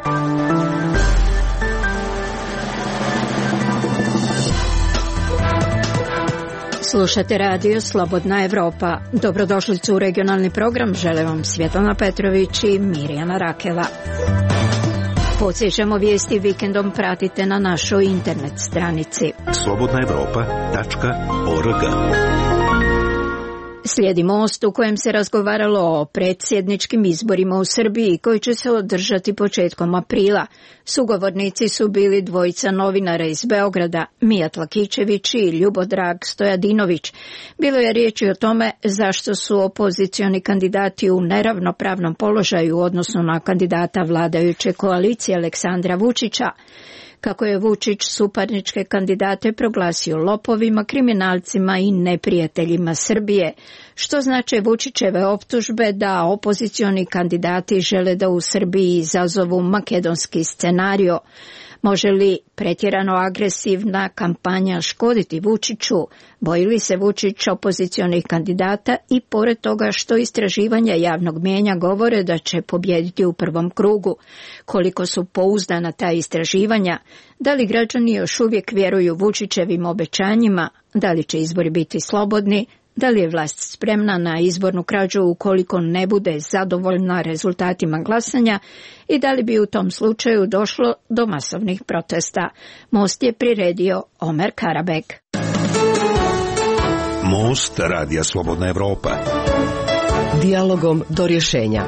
Slušate radio Slobodna Evropa. Dobrodošlicu u regionalni program. Žele vam Svjetlana Petrović i Mirjana Rakela. Podsjećamo, vijesti vikendom pratite na našoj internet stranici slobodnaevropa.org. Slijedi Most u kojem se razgovaralo o predsjedničkim izborima u Srbiji koji će se održati početkom aprila. Sugovornici su bili dvojica novinara iz Beograda, Mijat Lakićević i Ljubodrag Stojadinović. Bilo je riječi o tome zašto su opozicioni kandidati u neravnopravnom položaju u odnosu na kandidata vladajuće koalicije Aleksandra Vučića. Kako je Vučić suparničke kandidate proglasio lopovima, kriminalcima i neprijateljima Srbije, što znače Vučićeve optužbe da opozicioni kandidati žele da u Srbiji izazovu makedonski scenario. Može li pretjerano agresivna kampanja škoditi Vučiću? Boji li se Vučić opozicionih kandidata i pored toga što istraživanja javnog mnijenja govore da će pobijediti u prvom krugu? Koliko su pouzdana ta istraživanja? Da li građani još uvijek vjeruju Vučićevim obećanjima? Da li će izbori biti slobodni? Da li je vlast spremna na izbornu krađu ukoliko ne bude zadovoljna rezultatima glasanja i da li bi u tom slučaju došlo do masovnih protesta? Most je priredio Omer Karabek. Most radija Slobodna Evropa. Dijalogom do rješenja.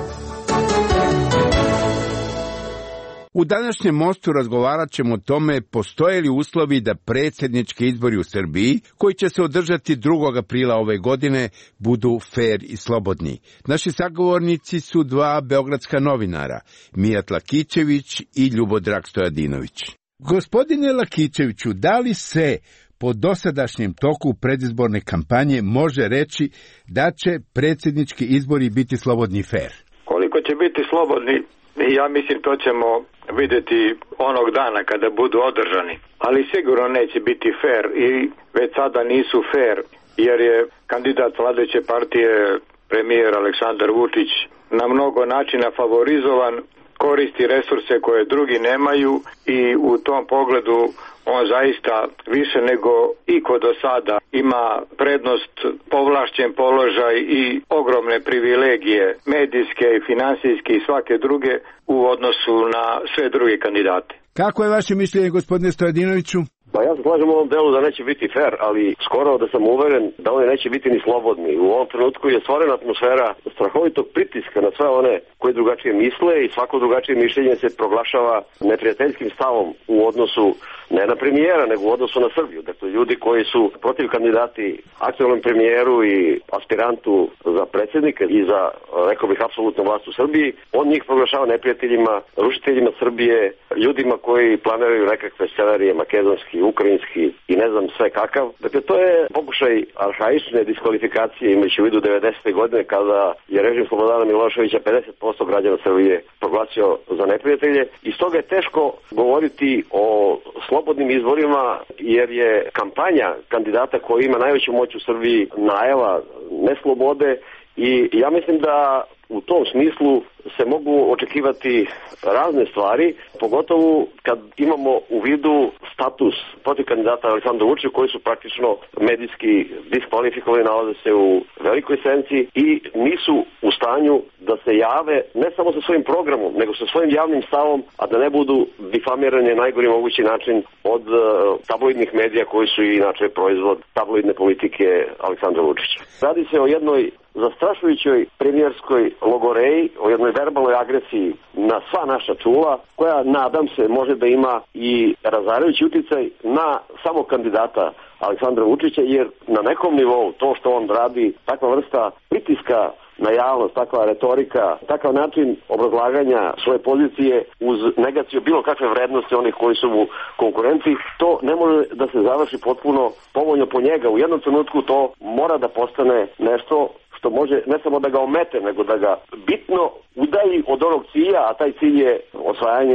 U današnjem Mostu razgovarat ćemo o tome postoje li uslovi da predsjednički izbori u Srbiji, koji će se održati 2. aprila ove godine, budu fer i slobodni. Naši sagovornici su dva beogradska novinara, Mijat Lakićević i Ljubodrag Stojadinović. Gospodine Lakićeviću, da li se po dosadašnjem toku predizborne kampanje može reći da će predsjednički izbori biti slobodni i fer? Koliko će biti slobodni? Ja mislim to ćemo vidjeti onog dana kada budu održani. Ali sigurno neće biti fair i već sada nisu fair jer je kandidat vladajuće partije premijer Aleksandar Vučić na mnogo načina favorizovan, koristi resurse koje drugi nemaju i u tom pogledu on zaista više nego iko do sada ima prednost, povlašćen položaj i ogromne privilegije medijske, finansijske i svake druge u odnosu na sve druge kandidate. Kako je vaše mišljenje, gospodine Stojadinoviću? Pa ja se slažem u ovom delu da neće biti fair, ali skoro da sam uveren da oni neće biti ni slobodni. U ovom trenutku je stvorena atmosfera strahovitog pritiska na sve one koji drugačije misle i svako drugačije mišljenje se proglašava neprijateljskim stavom u odnosu ne na premijera, nego u odnosu na Srbiju. Dakle, ljudi koji su protiv kandidati aktualnom premijeru i aspirantu za predsjednika i za, rekao bih, apsolutnu vlast u Srbiji, on njih proglašava neprijateljima, rušiteljima Srbije, ljudima koji planiraju nekakve scenarije makedonski, ukrajinski i ne znam sve kakav. Dakle, to je pokušaj arhaične diskvalifikacije imajući u vidu 90. godine kada je režim Slobodana Miloševića 50% građana Srbije proglasio za neprijatelje i stoga je teško govoriti o slobodnim izborima jer je kampanja kandidata koji ima najveću moć u Srbiji najava neslobode i ja mislim da u tom smislu se mogu očekivati razne stvari, pogotovo kad imamo u vidu status protiv kandidata Aleksandra Vučića koji su praktično medijski diskvalifikovani, nalaze se u velikoj senci i nisu u stanju da se jave ne samo sa svojim programom, nego sa svojim javnim stavom, a da ne budu difamirani na najgori mogući način od tabloidnih medija koji su inače proizvod tabloidne politike Aleksandra Vučića. Radi se o jednoj zastrašujućoj premijerskoj logoreji, o jednoj verbalnoj agresiji na sva naša čula, koja, nadam se, može da ima i razarajući utjecaj na samog kandidata Aleksandra Vučića, jer na nekom nivou to što on radi, takva vrsta pritiska na javnost, takva retorika, takav način obrazlaganja svoje pozicije uz negaciju bilo kakve vrednosti onih koji su mu konkurenci, to ne može da se završi potpuno povoljno po njega. U jednom trenutku to mora da postane nešto što može ne samo da ga omete, nego da ga bitno udalji od onog cilja, a taj cilj je osvajanje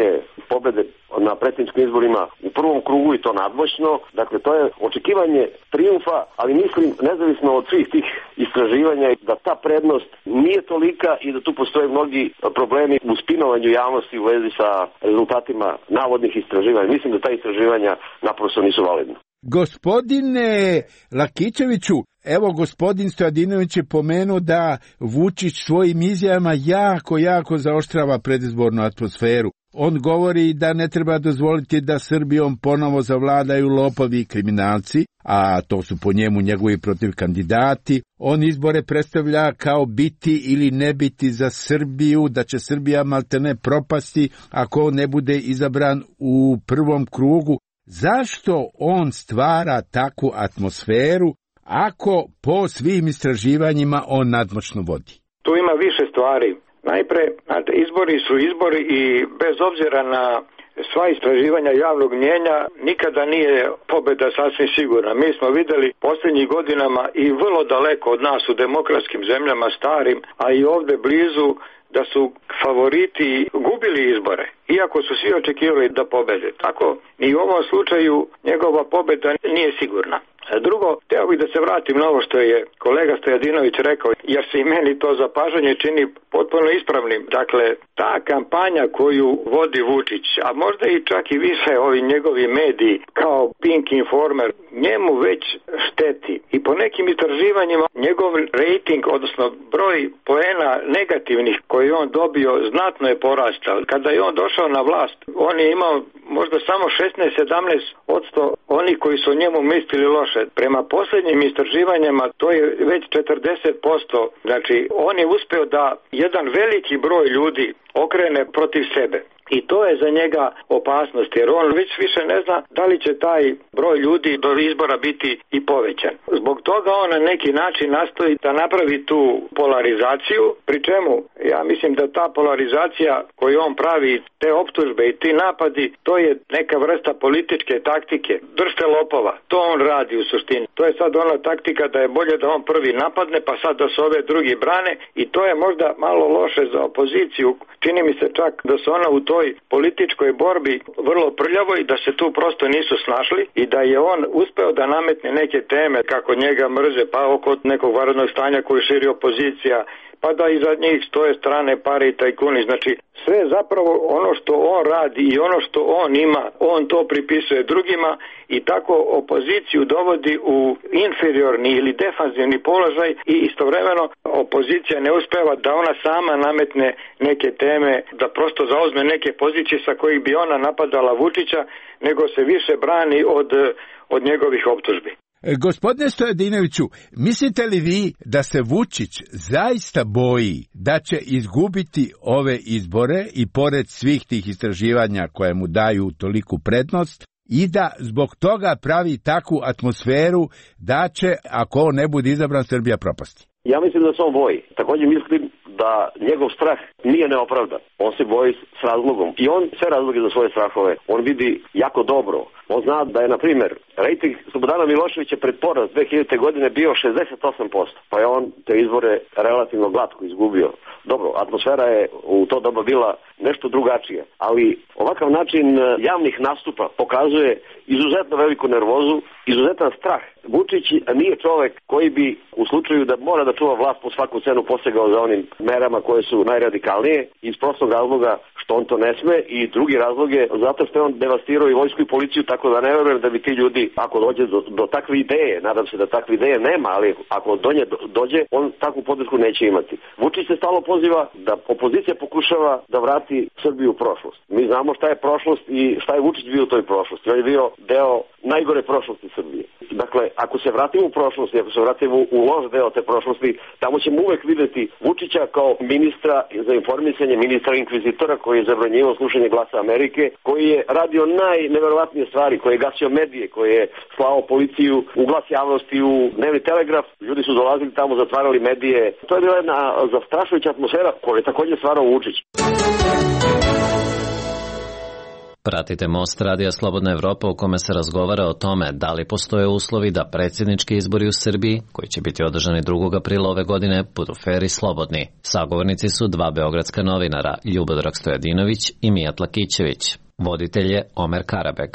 pobede na predsjedničkim izborima u prvom krugu i to nadmoćno. Dakle, to je očekivanje trijumfa, ali mislim, nezavisno od svih tih istraživanja, da ta prednost nije tolika i da tu postoje mnogi problemi u spinovanju javnosti u vezi sa rezultatima navodnih istraživanja. Mislim da ta istraživanja naprosto nisu validna. Gospodine Lakićeviću, evo gospodin Stojadinović je pomenuo da Vučić svojim izjavama jako zaoštrava predizbornu atmosferu. On govori da ne treba dozvoliti da Srbijom ponovo zavladaju lopovi i kriminalci, a to su po njemu njegovi protiv kandidati. On izbore predstavlja kao biti ili ne biti za Srbiju, da će Srbija maltene propasti ako ne bude izabran u prvom krugu. Zašto on stvara takvu atmosferu ako po svim istraživanjima on nadmoćno vodi? Tu ima više stvari. Najpre, izbori su izbori i bez obzira na sva istraživanja javnog mnijenja nikada nije pobjeda sasvim sigurna. Mi smo vidjeli posljednjih godinama i vrlo daleko od nas u demokratskim zemljama starim, a i ovdje blizu, da su favoriti gubili izbore, iako su svi očekivali da pobede. Tako ni u ovom slučaju njegova pobjeda nije sigurna. Drugo, htio bih da se vratim na ovo što je kolega Stojadinović rekao, jer se i meni to zapažanje čini potpuno ispravnim. Dakle, ta kampanja koju vodi Vučić, a možda i čak i više ovi njegovi mediji kao Pink Informer, njemu već šteti. I po nekim istraživanjima njegov rating, odnosno broj poena negativnih koji on dobio, znatno je porastao. Kada je on došao na vlast, on je imao možda samo 16-17% onih koji su o njemu mislili loše. Prema posljednjim istraživanjima to je već 40%. Znači, on je uspio da jedan veliki broj ljudi okrene protiv sebe. I to je za njega opasnost, jer on već više ne zna da li će taj broj ljudi do izbora biti i povećan. Zbog toga on na neki način nastoji da napravi tu polarizaciju, pri čemu ja mislim da ta polarizacija koju on pravi, te optužbe i ti napadi, to je neka vrsta političke taktike. Držte lopova, to on radi u suštini. To je sad ona taktika da je bolje da on prvi napadne, pa sad da se ove drugi brane, i to je možda malo loše za opoziciju. Čini mi se čak da se ona u toj političkoj borbi vrlo prljavo i da se tu prosto nisu snašli i da je on uspeo da nametne neke teme kako njega mrze, pa oko nekog vanrednog stanja koju širi opozicija, pa da iza njih stoje strane pare i tajkuni. Znači, sve zapravo ono što on radi i ono što on ima, on to pripisuje drugima i tako opoziciju dovodi u inferiorni ili defanzivni položaj i istovremeno opozicija ne uspeva da ona sama nametne neke teme, da prosto zauzme neke pozicije sa kojih bi ona napadala Vučića, nego se više brani od njegovih optužbi. Gospodine Stojadinoviću, mislite li vi da se Vučić zaista boji da će izgubiti ove izbore i pored svih tih istraživanja koje mu daju toliku prednost i da zbog toga pravi takvu atmosferu da će, ako on ne bude izabran, Srbija propasti? Ja mislim da se on boji. Također mislim da njegov strah nije neopravdan. On se boji s razlogom. I on sve razloge za svoje strahove on vidi jako dobro. On zna da je, na primjer, rejting Slobodana Miloševića pred poraz 2000. godine bio 68%. Pa je on te izbore relativno glatko izgubio. Dobro, atmosfera je u to doba bila nešto drugačija. Ali ovakav način javnih nastupa pokazuje izuzetno veliku nervozu, izuzetan strah. Vučić nije čovjek koji bi u slučaju da mora da čuva vlast po svaku cenu posegao za onim merama koje su najradikalnije, iz prostog razloga što on to ne sme, i drugi razlog je zato što je on devastirao i vojsku i policiju, tako da ne verujem da bi ti ljudi, ako dođe do takve ideje, nadam se da takve ideje nema, ali ako do nje dođe, on takvu podršku neće imati. Vučić se stalno poziva da opozicija pokušava da vrati Srbiju u prošlost. Mi znamo šta je prošlost i šta je Vučić bio u toj prošlosti. On je bio deo najgore prošlosti Srbije. Dakle, ako se vratimo u prošlost, ako se vratimo u loš deo te prošlosti, tamo ćemo uvek videti Vučića kao ministra za informisanje, ministra inkvizitora koji je zabranjivao slušanje Glasa Amerike, koji je radio najneverovatnije stvari, koji je gasio medije, koji je slao policiju u Glas javnosti, u Dnevni telegraf, ljudi su dolazili tamo, zatvarali medije. To je bila jedna zastrašujuća atmosfera koju je također stvarao Vučić. Pratite Most radija Slobodna Evropa, u kome se razgovara o tome da li postoje uslovi da predsjednički izbori u Srbiji, koji će biti održani 2. aprila ove godine, budu fer i slobodni. Sagovornici su dva beogradska novinara, Ljubodrag Stojadinović i Mijat Lakićević. Voditelj je Omer Karabek.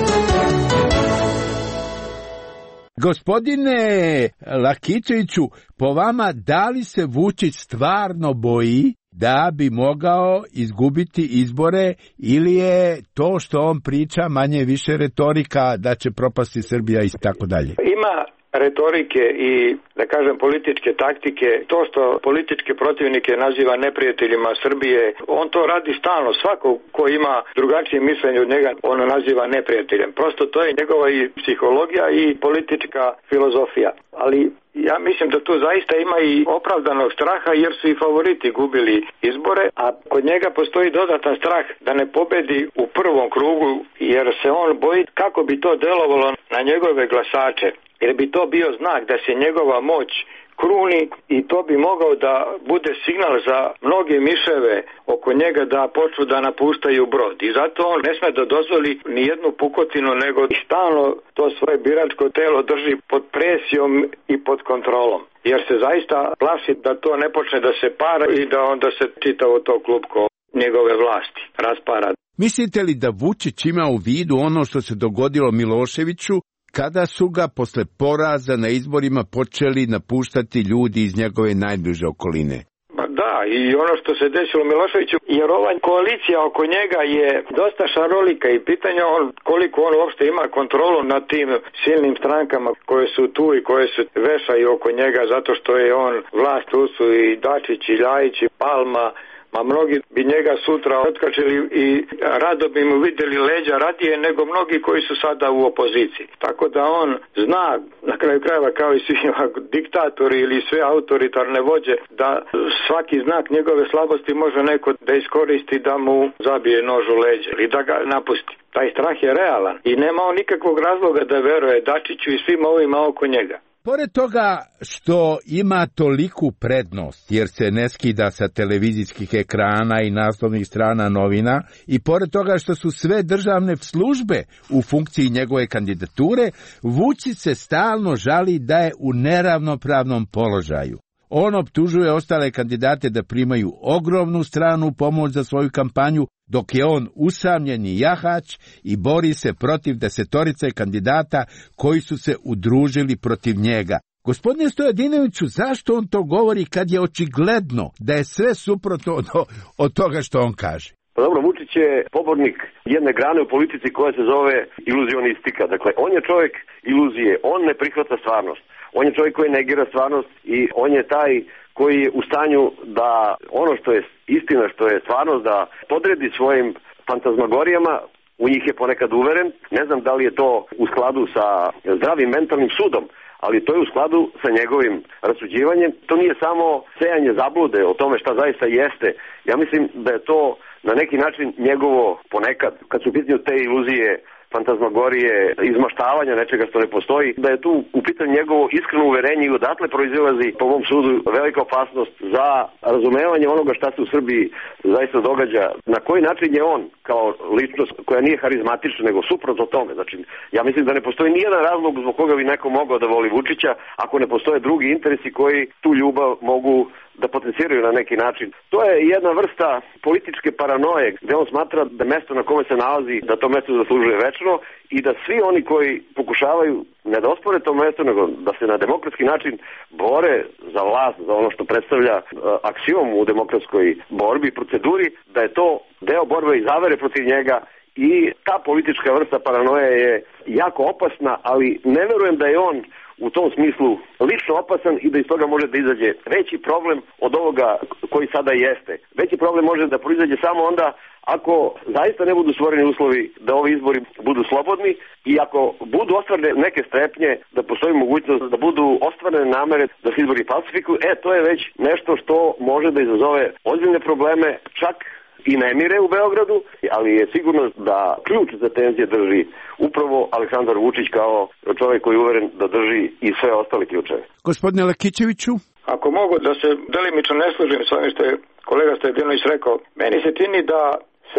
Gospodine Lakićeviću, po vama, da li se Vučić stvarno boji da bi mogao izgubiti izbore ili je to što on priča manje više retorika da će propasti Srbija i tako dalje? Ima retorike i, da kažem, političke taktike. To što političke protivnike naziva neprijateljima Srbije, on to radi stalno. Svako ko ima drugačije mišljenje od njega, on naziva neprijateljem. Prosto to je njegova i psihologija i politička filozofija. Ali ja mislim da tu zaista ima i opravdanog straha jer su i favoriti gubili izbore, a kod njega postoji dodatan strah da ne pobedi u prvom krugu jer se on boji kako bi to delovalo na njegove glasače. Jer bi to bio znak da se njegova moć kruni i to bi mogao da bude signal za mnoge miševe oko njega da počnu da napuštaju brod. I zato on ne sme da dozvoli ni jednu pukotinu, nego stalno to svoje biračko telo drži pod presijom i pod kontrolom. Jer se zaista plaši da to ne počne da se para i da onda se čitavo to klupko njegove vlasti raspara. Mislite li da Vučić ima u vidu ono što se dogodilo Miloševiću, kada su ga posle poraza na izborima počeli napuštati ljudi iz njegove najbliže okoline? Da, i ono što se desilo Miloševiću, jer ova koalicija oko njega je dosta šarolika i pitanje koliko on uopšte ima kontrolu nad tim silnim strankama koje su tu i koje se vešaju oko njega zato što je on vlast, tu su i Dačić i Ljajić i Palma, ma mnogi bi njega sutra otkačili i rado bi mu vidjeli leđa radije nego mnogi koji su sada u opoziciji. Tako da on zna, na kraju krajeva kao i svi diktatori ili sve autoritarne vođe, da svaki znak njegove slabosti može neko da iskoristi da mu zabije nož u leđa ili da ga napusti. Taj strah je realan i nema on nikakvog razloga da veruje Dačiću i svim ovima oko njega. Pored toga što ima toliku prednost, jer se ne skida sa televizijskih ekrana i naslovnih strana novina, i pored toga što su sve državne službe u funkciji njegove kandidature, Vučić se stalno žali da je u neravnopravnom položaju. On optužuje ostale kandidate da primaju ogromnu stranu pomoć za svoju kampanju, dok je on usamljeni jahač i bori se protiv 10 kandidata koji su se udružili protiv njega. Gospodine Stojadinoviću, zašto on to govori kad je očigledno da je sve suprotno od toga što on kaže? Pa dobro, Vučić je pobornik jedne grane u politici koja se zove iluzionistika. Dakle, on je čovjek iluzije, on ne prihvata stvarnost. On je čovjek koji negira stvarnost i on je taj koji je u stanju da ono što je istina, što je stvarnost, da podredi svojim fantazmagorijama. U njih je ponekad uveren. Ne znam da li je to u skladu sa zdravim mentalnim sudom, ali to je u skladu sa njegovim rasuđivanjem. To nije samo sejanje zablude o tome šta zaista jeste. Ja mislim da je to na neki način njegovo ponekad, kad su pitanje te iluzije, fantazmagorije, izmaštavanja nečega što ne postoji, da je tu u pitanju njegovo iskreno uverenje i odatle proizilazi po mom sudu velika opasnost za razumevanje onoga šta se u Srbiji zaista događa. Na koji način je on kao ličnost koja nije harizmatična nego suprotno tome. Znači, ja mislim da ne postoji nijedan razlog zbog koga bi neko mogao da voli Vučića ako ne postoje drugi interesi koji tu ljubav mogu da potenciraju na neki način. To je jedna vrsta političke paranoje gde on smatra da mesto na kome se nalazi, da to mesto zaslužuje večno i da svi oni koji pokušavaju ne da ospore to mesto, nego da se na demokratski način bore za vlast, za ono što predstavlja aksiom u demokratskoj borbi i proceduri, da je to deo borbe i zavere protiv njega. I ta politička vrsta paranoje je jako opasna, ali ne verujem da je on u tom smislu lično opasan i da iz toga može da izađe veći problem od ovoga koji sada jeste. Veći problem može da proizađe samo onda ako zaista ne budu stvoreni uslovi da ovi izbori budu slobodni i ako budu ostvarene neke strepnje, da postoji mogućnost da budu ostvarene namere da se izbori falsifikuju, to je već nešto što može da izazove ozbiljne probleme, čak i nemire u Beogradu, ali je sigurno da ključ za tenzije drži upravo Aleksandar Vučić kao čovjek koji je uveren da drži i sve ostale ključeve. Gospodine Lakićeviću? Ako mogu da se delimično ne služim s ovim što je kolega Stojadinović rekao, meni se čini da se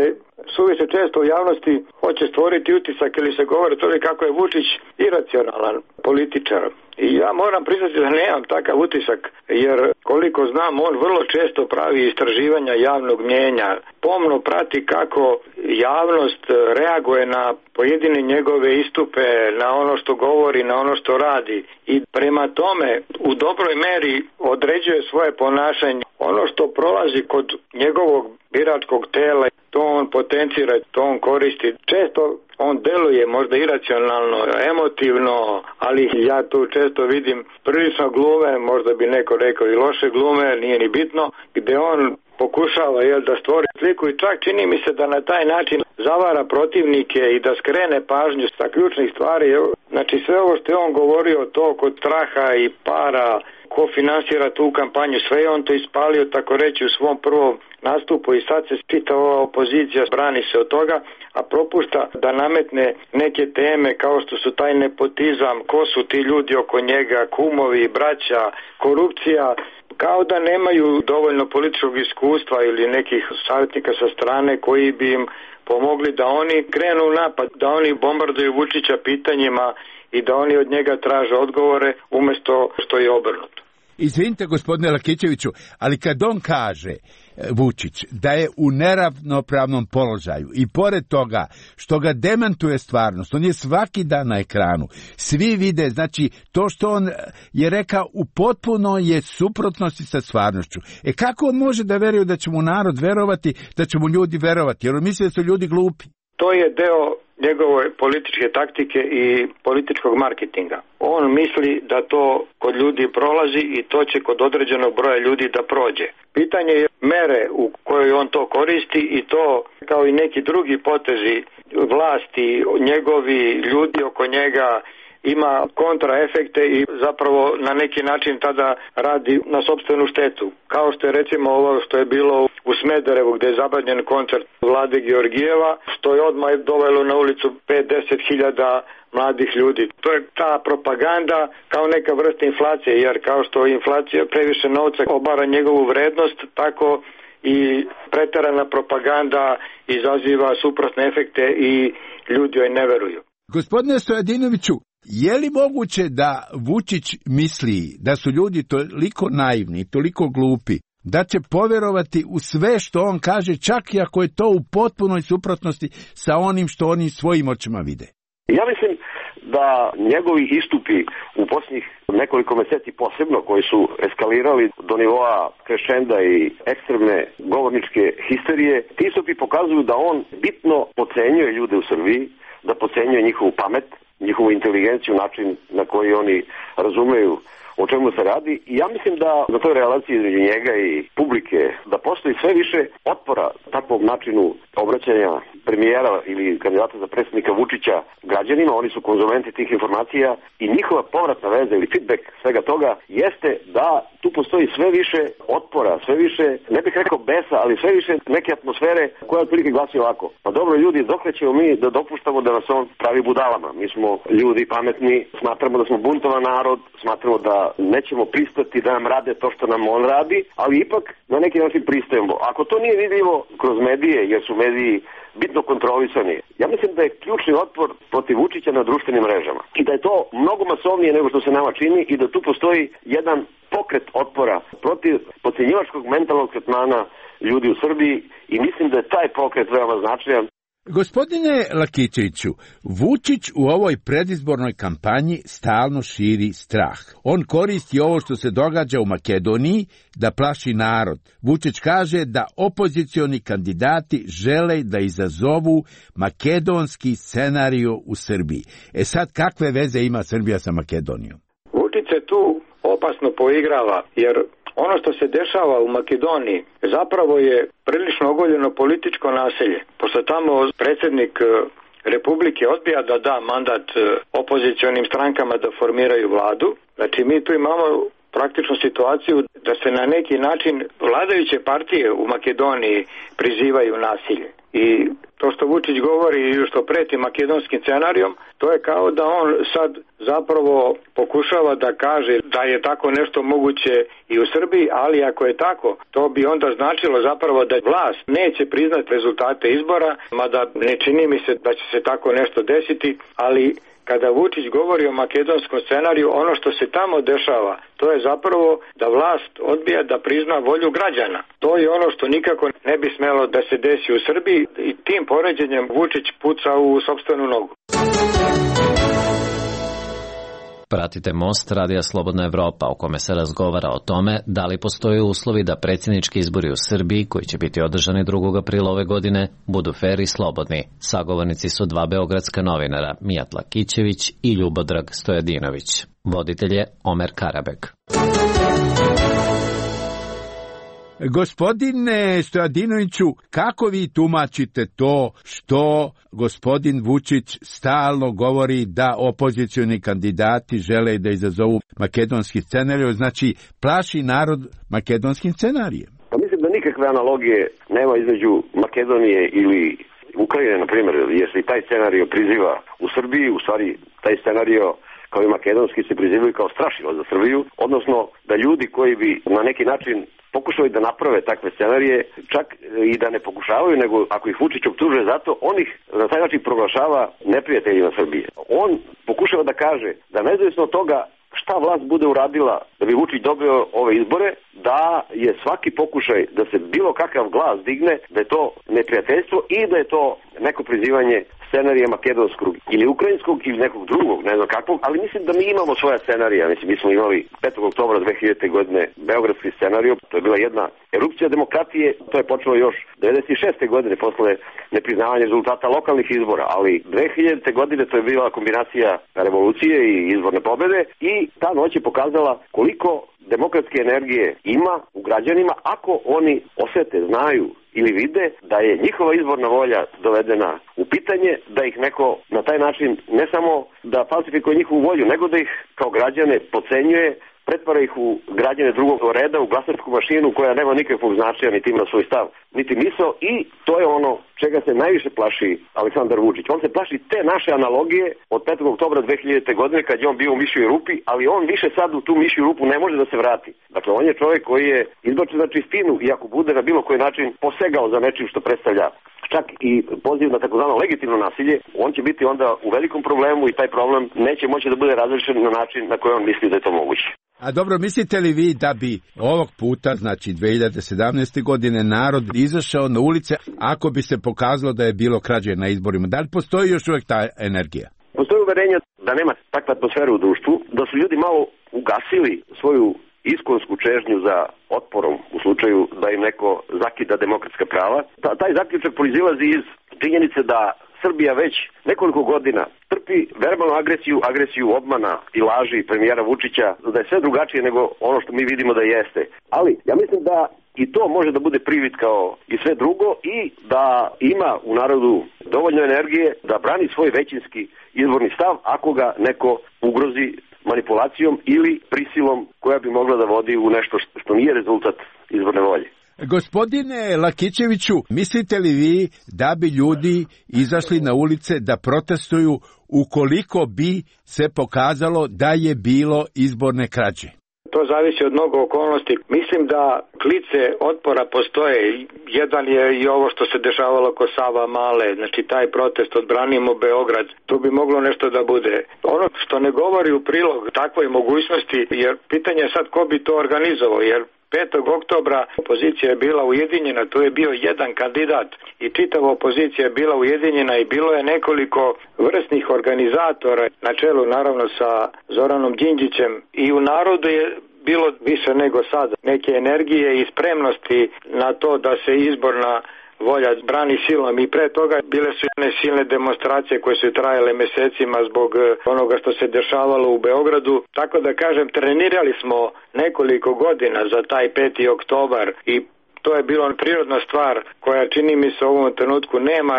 suviše često u javnosti hoće stvoriti utisak ili se govori toliko kako je Vučić iracionalan političar. I ja moram priznati da nemam takav utisak, jer koliko znam, on vrlo često pravi istraživanja javnog mnijenja, pomno prati kako javnost reaguje na pojedine njegove istupe, na ono što govori, na ono što radi. I prema tome u dobroj meri određuje svoje ponašanje. Ono što prolazi kod njegovog biračkog tela, to on potencira, to on koristi. Često on deluje možda iracionalno, emotivno, ali ja tu često vidim prilično glume, možda bi neko rekao i loše glume, nije ni bitno, gde on pokušava da stvori sliku i čak čini mi se da na taj način zavara protivnike i da skrene pažnju sa ključnih stvari. Znači sve ovo što je on govorio, to kod straha i para, ko finansira tu kampanju, sve je on to ispalio, tako reći, u svom prvom nastupu i sad se čita ova opozicija, brani se od toga, a propušta da nametne neke teme kao što su taj nepotizam, ko su ti ljudi oko njega, kumovi, braća, korupcija, kao da nemaju dovoljno političkog iskustva ili nekih savjetnika sa strane koji bi im pomogli da oni krenu u napad, da oni bombarduju Vučića pitanjima i da oni od njega traže odgovore umjesto što je obrnuto. Izvinite, gospodine Lakićeviću, ali kad on kaže, Vučić, da je u neravnopravnom položaju i pored toga što ga demantuje stvarnost, on je svaki dan na ekranu, svi vide, znači to što on je rekao u potpuno je suprotnosti sa stvarnošću. Kako on može da veruje da će mu narod verovati, da će mu ljudi verovati, jer on misli da su ljudi glupi? To je deo njegove političke taktike i političkog marketinga. On misli da to kod ljudi prolazi i to će kod određenog broja ljudi da prođe. Pitanje je mere u kojoj on to koristi i to kao i neki drugi potezi vlasti, njegovi ljudi oko njega ima kontraefekte i zapravo na neki način tada radi na sopstvenu štetu. Kao što je recimo ovo što je bilo u Smederevu gdje je zabranjen koncert Vlade Georgijeva, što je odmah dovelo na ulicu 5-10 hiljada mladih ljudi. To je ta propaganda kao neka vrsta inflacije, jer kao što inflacija previše novca obara njegovu vrednost, tako i preterana propaganda izaziva suprotne efekte i ljudi joj ne veruju. Gospodine Stojadinoviću, je li moguće da Vučić misli da su ljudi toliko naivni, toliko glupi, da će povjerovati u sve što on kaže, čak i ako je to u potpunoj suprotnosti sa onim što oni svojim očima vide? Ja mislim da njegovi istupi u posljednjih nekoliko meseci posebno, koji su eskalirali do nivoa krešenda i ekstremne govorničke histerije, ti istupi pokazuju da on bitno podcenjuje ljude u Srbiji, da podcenjuje njihovu pamet, njihovu inteligenciju, način na koji oni razumeju o čemu se radi. I ja mislim da na toj relaciji između njega i publike da postoji sve više otpora takvom načinu obraćanja premijera ili kandidata za predsjednika Vučića građanima. Oni su konzumenti tih informacija i njihova povratna veza ili feedback svega toga jeste da tu postoji sve više otpora, sve više, ne bih rekao besa, ali sve više neke atmosfere koja otprilike glasi ovako. Pa dobro ljudi, dokle ćemo mi da dopuštamo da nas on pravi budalama? Mi smo ljudi pametni, smatramo da smo buntovan narod, smatramo da nećemo pristati da nam rade to što nam on radi, ali ipak na neki način pristajemo. Ako to nije vidljivo kroz medije, jer su mediji bitno kontrolisani, ja mislim da je ključni otpor protiv Vučića na društvenim mrežama i da je to mnogo masovnije nego što se nama čini i da tu postoji jedan pokret otpora protiv podcenjivačkog mentalnog tretmana ljudi u Srbiji i mislim da je taj pokret veoma značajan. Gospodine Lakićeviću, Vučić u ovoj predizbornoj kampanji stalno širi strah. On koristi ovo što se događa u Makedoniji da plaši narod. Vučić kaže da opozicioni kandidati žele da izazovu makedonski scenarijo u Srbiji. Sad, kakve veze ima Srbija sa Makedonijom? Vučić se tu opasno poigrava, jer ono što se dešava u Makedoniji zapravo je prilično ogoljeno političko nasilje. Pošto tamo predsjednik Republike odbija da da mandat opozicionim strankama da formiraju vladu, znači mi tu imamo praktičnu situaciju da se na neki način vladajuće partije u Makedoniji prizivaju nasilje. I to što Vučić govori i što preti makedonskim scenarijom, to je kao da on sad zapravo pokušava da kaže da je tako nešto moguće i u Srbiji, ali ako je tako, to bi onda značilo zapravo da vlast neće priznati rezultate izbora, mada ne čini mi se da će se tako nešto desiti, ali kada Vučić govori o makedonskom scenariju, ono što se tamo dešava, to je zapravo da vlast odbija da prizna volju građana. To je ono što nikako ne bi smelo da se desi u Srbiji i tim poređenjem Vučić puca u sopstvenu nogu. Pratite Most Radija Slobodna Evropa, u kome se razgovara o tome da li postoje uslovi da predsjednički izbori u Srbiji, koji će biti održani 2. aprila ove godine, budu fer i slobodni. Sagovornici su dva beogradska novinara, Mijat Lakićević i Ljubodrag Stojadinović. Voditelj je Omer Karabek. Gospodine Stojadinoviću, kako vi tumačite to što gospodin Vučić stalno govori da opozicioni kandidati žele da izazovu makedonski scenarij, znači plaši narod makedonskim scenarijem? Pa mislim da nikakve analogije nema između Makedonije ili Ukrajine, na primjer, jer se i taj scenario priziva u Srbiji, u stvari taj scenario kao i makedonski se prizivaju kao strašilo za Srbiju, odnosno da ljudi koji bi na neki način pokušali da naprave takve scenarije, čak i da ne pokušavaju, nego ako ih Vučić optužuje zato, on ih na taj način proglašava neprijateljima Srbije. On pokušava da kaže da nezavisno od toga šta vlast bude uradila da bi Vučić dobio ove izbore, da je svaki pokušaj da se bilo kakav glas digne, da je to neprijateljstvo i da je to neko prizivanje scenarija makedonskog ili ukrajinskog ili nekog drugog, ne znam kakvog, ali mislim da mi imamo svoja scenarija. Mislim, mi smo imali 5. oktobra 2000. godine beogradski scenarij, to je bila jedna erupcija demokratije, to je počelo još 96. godine posle nepriznavanja rezultata lokalnih izbora, ali 2000. godine to je bila kombinacija revolucije i izborne pobede i ta noć je pokazala koliko demokratske energije ima u građanima ako oni osete, znaju ili vide da je njihova izborna volja dovedena u pitanje, da ih neko na taj način ne samo da falsifikuje njihovu volju, nego da ih kao građane podcenjuje, pretvara ih u građane drugog reda, u glasačku mašinu koja nema nikakvog značaja, niti ima svoj stav, niti misao, i to je ono čega se najviše plaši Aleksandar Vučić. On se plaši te naše analogije od 5. oktobra 2000. godine kad je on bio u mišjoj rupi, ali on više sad u tu mišju rupu ne može da se vrati. Dakle, on je čovjek koji je izbačen na čistinu i ako bude na bilo koji način posegao za nečim što predstavlja čak i poziv na takozvano legitimno nasilje, on će biti onda u velikom problemu i taj problem neće moći da bude razrešen na način na koji on misli da je to moguće. A dobro, mislite li vi da bi ovog puta, znači 2017. godine, narod izašao na ulice ako bi se pokazalo da je bilo krađe na izborima? Da li postoji još uvijek ta energija? Postoji uverenje da nema takve atmosfere u društvu, da su ljudi malo ugasili svoju iskonsku čežnju za otporom u slučaju da im neko zakida demokratska prava. Taj zaključak proizilazi iz činjenice da Srbija već nekoliko godina trpi verbalnu agresiju obmana i laži premijera Vučića, da je sve drugačije nego ono što mi vidimo da jeste. Ali ja mislim da i to može da bude privid kao i sve drugo i da ima u narodu dovoljno energije da brani svoj većinski izborni stav ako ga neko ugrozi manipulacijom ili prisilom koja bi mogla da vodi u nešto što nije rezultat izborne volje. Gospodine Lakićeviću, mislite li vi da bi ljudi izašli na ulice da protestuju ukoliko bi se pokazalo da je bilo izborne krađe? To zavisi od mnogo okolnosti. Mislim da klice otpora postoje. Jedan je i ovo što se dešavalo oko Savamale, znači taj protest Odbranimo Beograd. Tu bi moglo nešto da bude. Ono što ne govori u prilog takvoj mogućnosti, jer pitanje je sad ko bi to organizovao, jer 5. oktobra opozicija je bila ujedinjena, tu je bio jedan kandidat i čitava opozicija je bila ujedinjena i bilo je nekoliko vrsnih organizatora, na čelu naravno sa Zoranom Đinđićem, i u narodu je bilo više nego sad neke energije i spremnosti na to da se izborna volja brani silom, i pre toga bile su jedne silne demonstracije koje su trajale mesecima zbog onoga što se dešavalo u Beogradu. Tako da kažem, trenirali smo nekoliko godina za taj 5. oktobar i to je bilo prirodna stvar koja čini mi se u ovom trenutku nema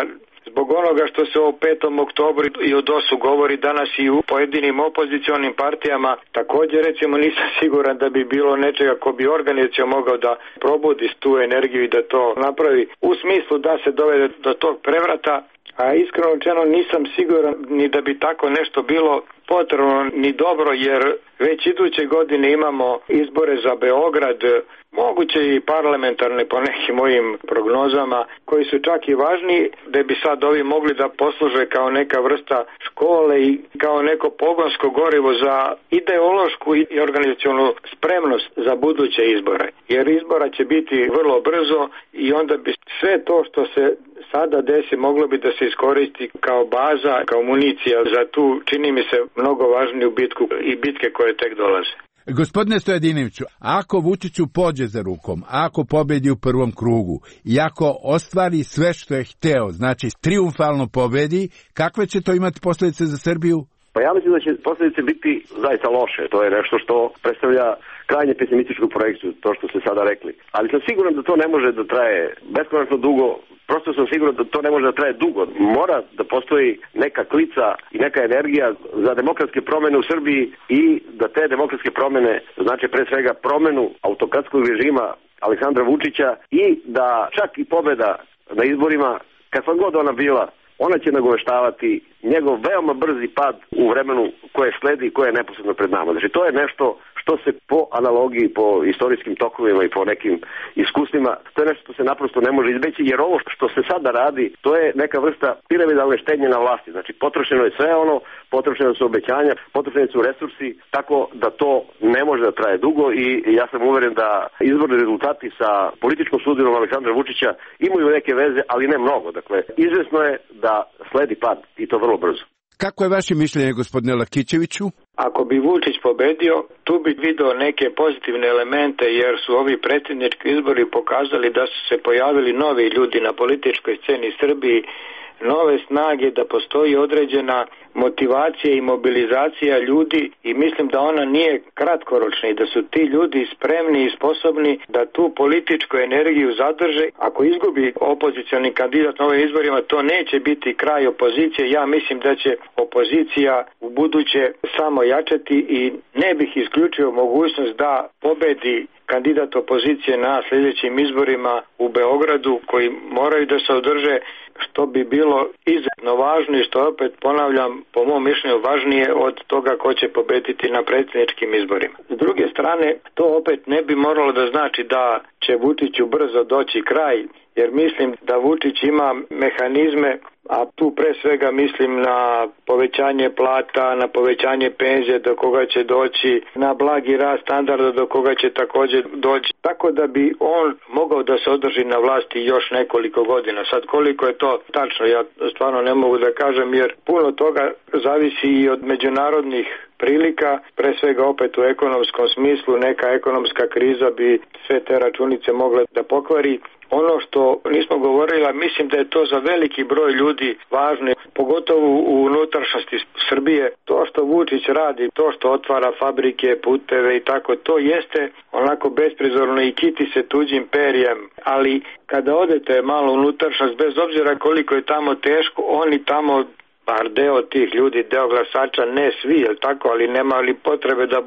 zbog onoga što se o 5. oktobru i o DOS-u govori danas i u pojedinim opozicionim partijama, također recimo nisam siguran da bi bilo nečega ko bi organizacijom mogao da probudi tu energiju i da to napravi u smislu da se dovede do tog prevrata. A iskreno rečeno nisam siguran ni da bi tako nešto bilo potrebno ni dobro, jer već iduće godine imamo izbore za Beograd, moguće i parlamentarne po nekim mojim prognozama, koji su čak i važniji, da bi sad ovi mogli da posluže kao neka vrsta škole i kao neko pogonsko gorivo za ideološku i organizacionu spremnost za buduće izbore. Jer izbora će biti vrlo brzo i onda bi sve to što se sada desi moglo bi da se iskoristi kao baza, kao municija za tu, čini mi se, mnogo važniju bitku i bitke koje tek dolaze. Gospodine Stojadinoviću, ako Vučiću pođe za rukom, ako pobedi u prvom krugu i ako ostvari sve što je hteo, znači trijumfalno pobedi, kakve će to imati posljedice za Srbiju? Pa ja mislim da će posljedice biti zaista loše. To je nešto što predstavlja krajnje pesimističku projekciju, to što ste sada rekli. Ali sam siguran da to ne može da traje beskonačno dugo. Prosto sam siguran da to ne može da traje dugo. Mora da postoji neka klica i neka energija za demokratske promene u Srbiji i da te demokratske promene znači pre svega promenu autokratskog režima Aleksandra Vučića i da čak i pobeda na izborima, kakva god ona bila, ona će nagoveštavati njegov veoma brzi pad u vremenu koje sledi i koje je neposredno pred nama. Znači to je nešto što se po analogiji, po istorijskim tokovima i po nekim iskustvima, to je nešto što se naprosto ne može izbeći, jer ovo što se sada radi, to je neka vrsta piramidalne štednje na vlasti. Znači potrošeno je sve ono, potrošeno su obećanja, potrošeni su resursi, tako da to ne može da traje dugo i ja sam uveren da izborni rezultati sa političkom sudbinom Aleksandra Vučića imaju neke veze, ali ne mnogo. Dakle, izvesno je da sledi pad i to vrlo brzo. Kako je vaše mišljenje, gospodine Lakićeviću? Ako bi Vučić pobedio, tu bi video neke pozitivne elemente, jer su ovi predsjednički izbori pokazali da su se pojavili novi ljudi na političkoj sceni Srbiji, nove snage, da postoji određena motivacija i mobilizacija ljudi i mislim da ona nije kratkoročna i da su ti ljudi spremni i sposobni da tu političku energiju zadrže. Ako izgubi opozicioni kandidat na ovim izborima, to neće biti kraj opozicije. Ja mislim da će opozicija u buduće samo jačati i ne bih isključio mogućnost da pobedi kandidat opozicije na sljedećim izborima u Beogradu, koji moraju da se održe, što bi bilo izuzetno važno i što opet ponavljam, po mom mišljenju važnije od toga ko će pobediti na predsjedničkim izborima. S druge strane, to opet ne bi moralo da znači da će Vučiću brzo doći kraj, jer mislim da Vučić ima mehanizme, a tu pre svega mislim na povećanje plata, na povećanje penzije do koga će doći, na blagi rast standarda do koga će također doći. Tako da bi on mogao da se održi na vlasti još nekoliko godina. Sad koliko je to tačno, ja stvarno ne mogu da kažem, jer puno toga zavisi i od međunarodnih prilika, pre svega opet u ekonomskom smislu, neka ekonomska kriza bi sve te računice mogla da pokvari. Ono što nismo govorili, mislim da je to za veliki broj ljudi važno, pogotovo u unutrašnjosti Srbije. To što Vučić radi, to što otvara fabrike, puteve i tako, to jeste onako besprizorno i kiti se tuđim perjem, ali kada odete malo unutrašnjost, bez obzira koliko je tamo teško, oni tamo, bar deo tih ljudi, deo glasača, ne svi, jel tako, ali nema li potrebe da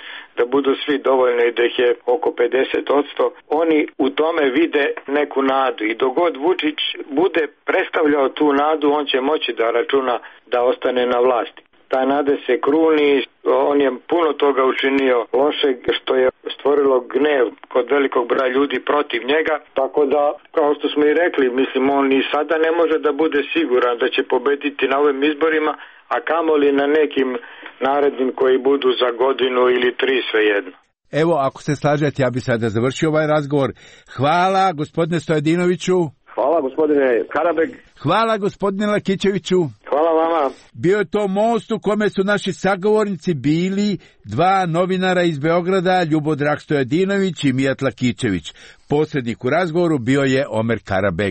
budu svi dovoljni, da ih je oko 50%, oni u tome vide neku nadu i dok god Vučić bude predstavljao tu nadu, on će moći da računa da ostane na vlasti. Ta nade se kruni, on je puno toga učinio lošeg što je stvorilo gnev kod velikog broja ljudi protiv njega, tako da, kao što smo i rekli, mislim, on i sada ne može da bude siguran da će pobediti na ovim izborima, a kamoli na nekim narednim koji budu za godinu ili 3, svejedno. Evo, ako se slažete, ja bi sada završio ovaj razgovor. Hvala, gospodine Stojadinoviću. Hvala, gospodine Karabeg. Hvala, gospodine Lakićeviću. Hvala vama. Bio je to most u kome su naši sagovornici bili 2 novinara iz Beograda, Ljubodrag Stojadinović i Mijat Lakićević. Posrednik u razgovoru bio je Omer Karabeg.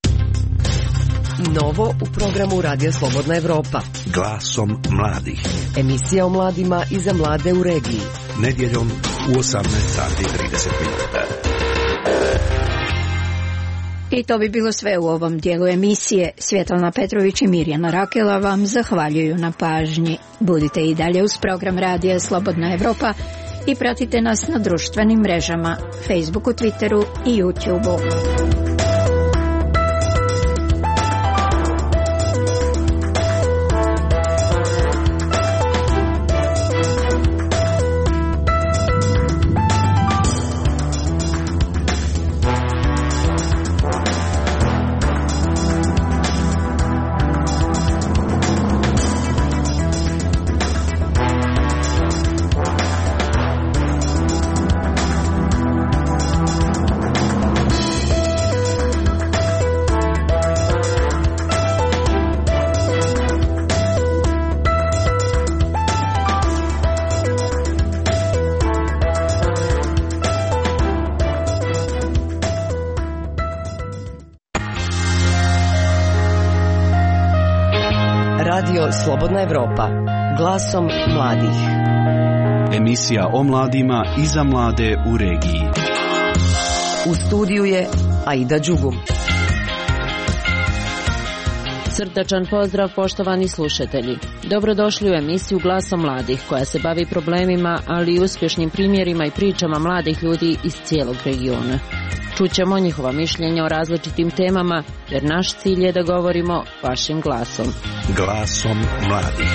Novo u programu Radija Slobodna Evropa. Glasom mladih. Emisija o mladima i za mlade u regiji. Nedjeljom u 18:30 minuta. I to bi bilo sve u ovom dijelu emisije. Svjetlana Petrović i Mirjana Rakela vam zahvaljuju na pažnji. Budite i dalje uz program Radija Slobodna Evropa i pratite nas na društvenim mrežama, Facebooku, Twitteru i YouTubeu. Radio Slobodna Evropa, glasom mladih. Emisija o mladima i za mlade u regiji. U studiju je Aida Đugum. Srdačan pozdrav, poštovani slušatelji. Dobrodošli u emisiju Glasom mladih, koja se bavi problemima, ali i uspješnim primjerima i pričama mladih ljudi iz cijelog regiona. Čućemo njihova mišljenja o različitim temama, jer naš cilj je da govorimo vašim glasom. Glasom mladih.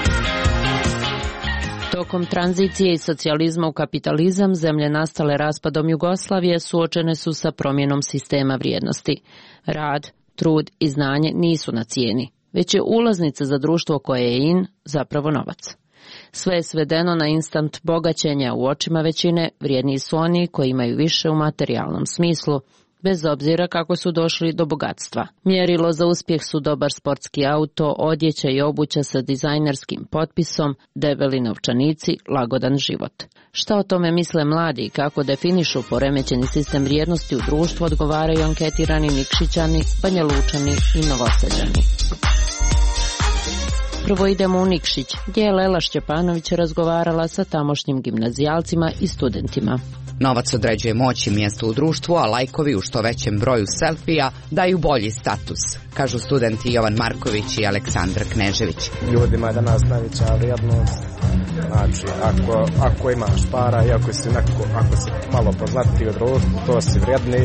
Tokom tranzicije iz socijalizma u kapitalizam, zemlje nastale raspadom Jugoslavije suočene su sa promjenom sistema vrijednosti. Rad, trud i znanje nisu na cijeni, već je ulaznica za društvo koje je in zapravo novac. Sve je svedeno na instant bogaćenja, u očima većine vrijedniji su oni koji imaju više u materijalnom smislu, bez obzira kako su došli do bogatstva. Mjerilo za uspjeh su dobar sportski auto, odjeća i obuća sa dizajnerskim potpisom, debeli novčanici, lagodan život. Šta o tome misle mladi i kako definišu poremećeni sistem vrijednosti u društvu, odgovaraju anketirani Nikšićani, Banjalučani i Novosađani. Prvo idemo u Nikšić, gdje je Lela Šćepanović razgovarala sa tamošnjim gimnazijalcima i studentima. Novac određuje moć i mjesto u društvu, a lajkovi u što većem broju selfija daju bolji status, kažu studenti Jovan Marković i Aleksandar Knežević. Ljudima je danas najveća vrijednost. Znači, ako imaš para i ako si malo poznatiji u društvu, to si vrijedniji.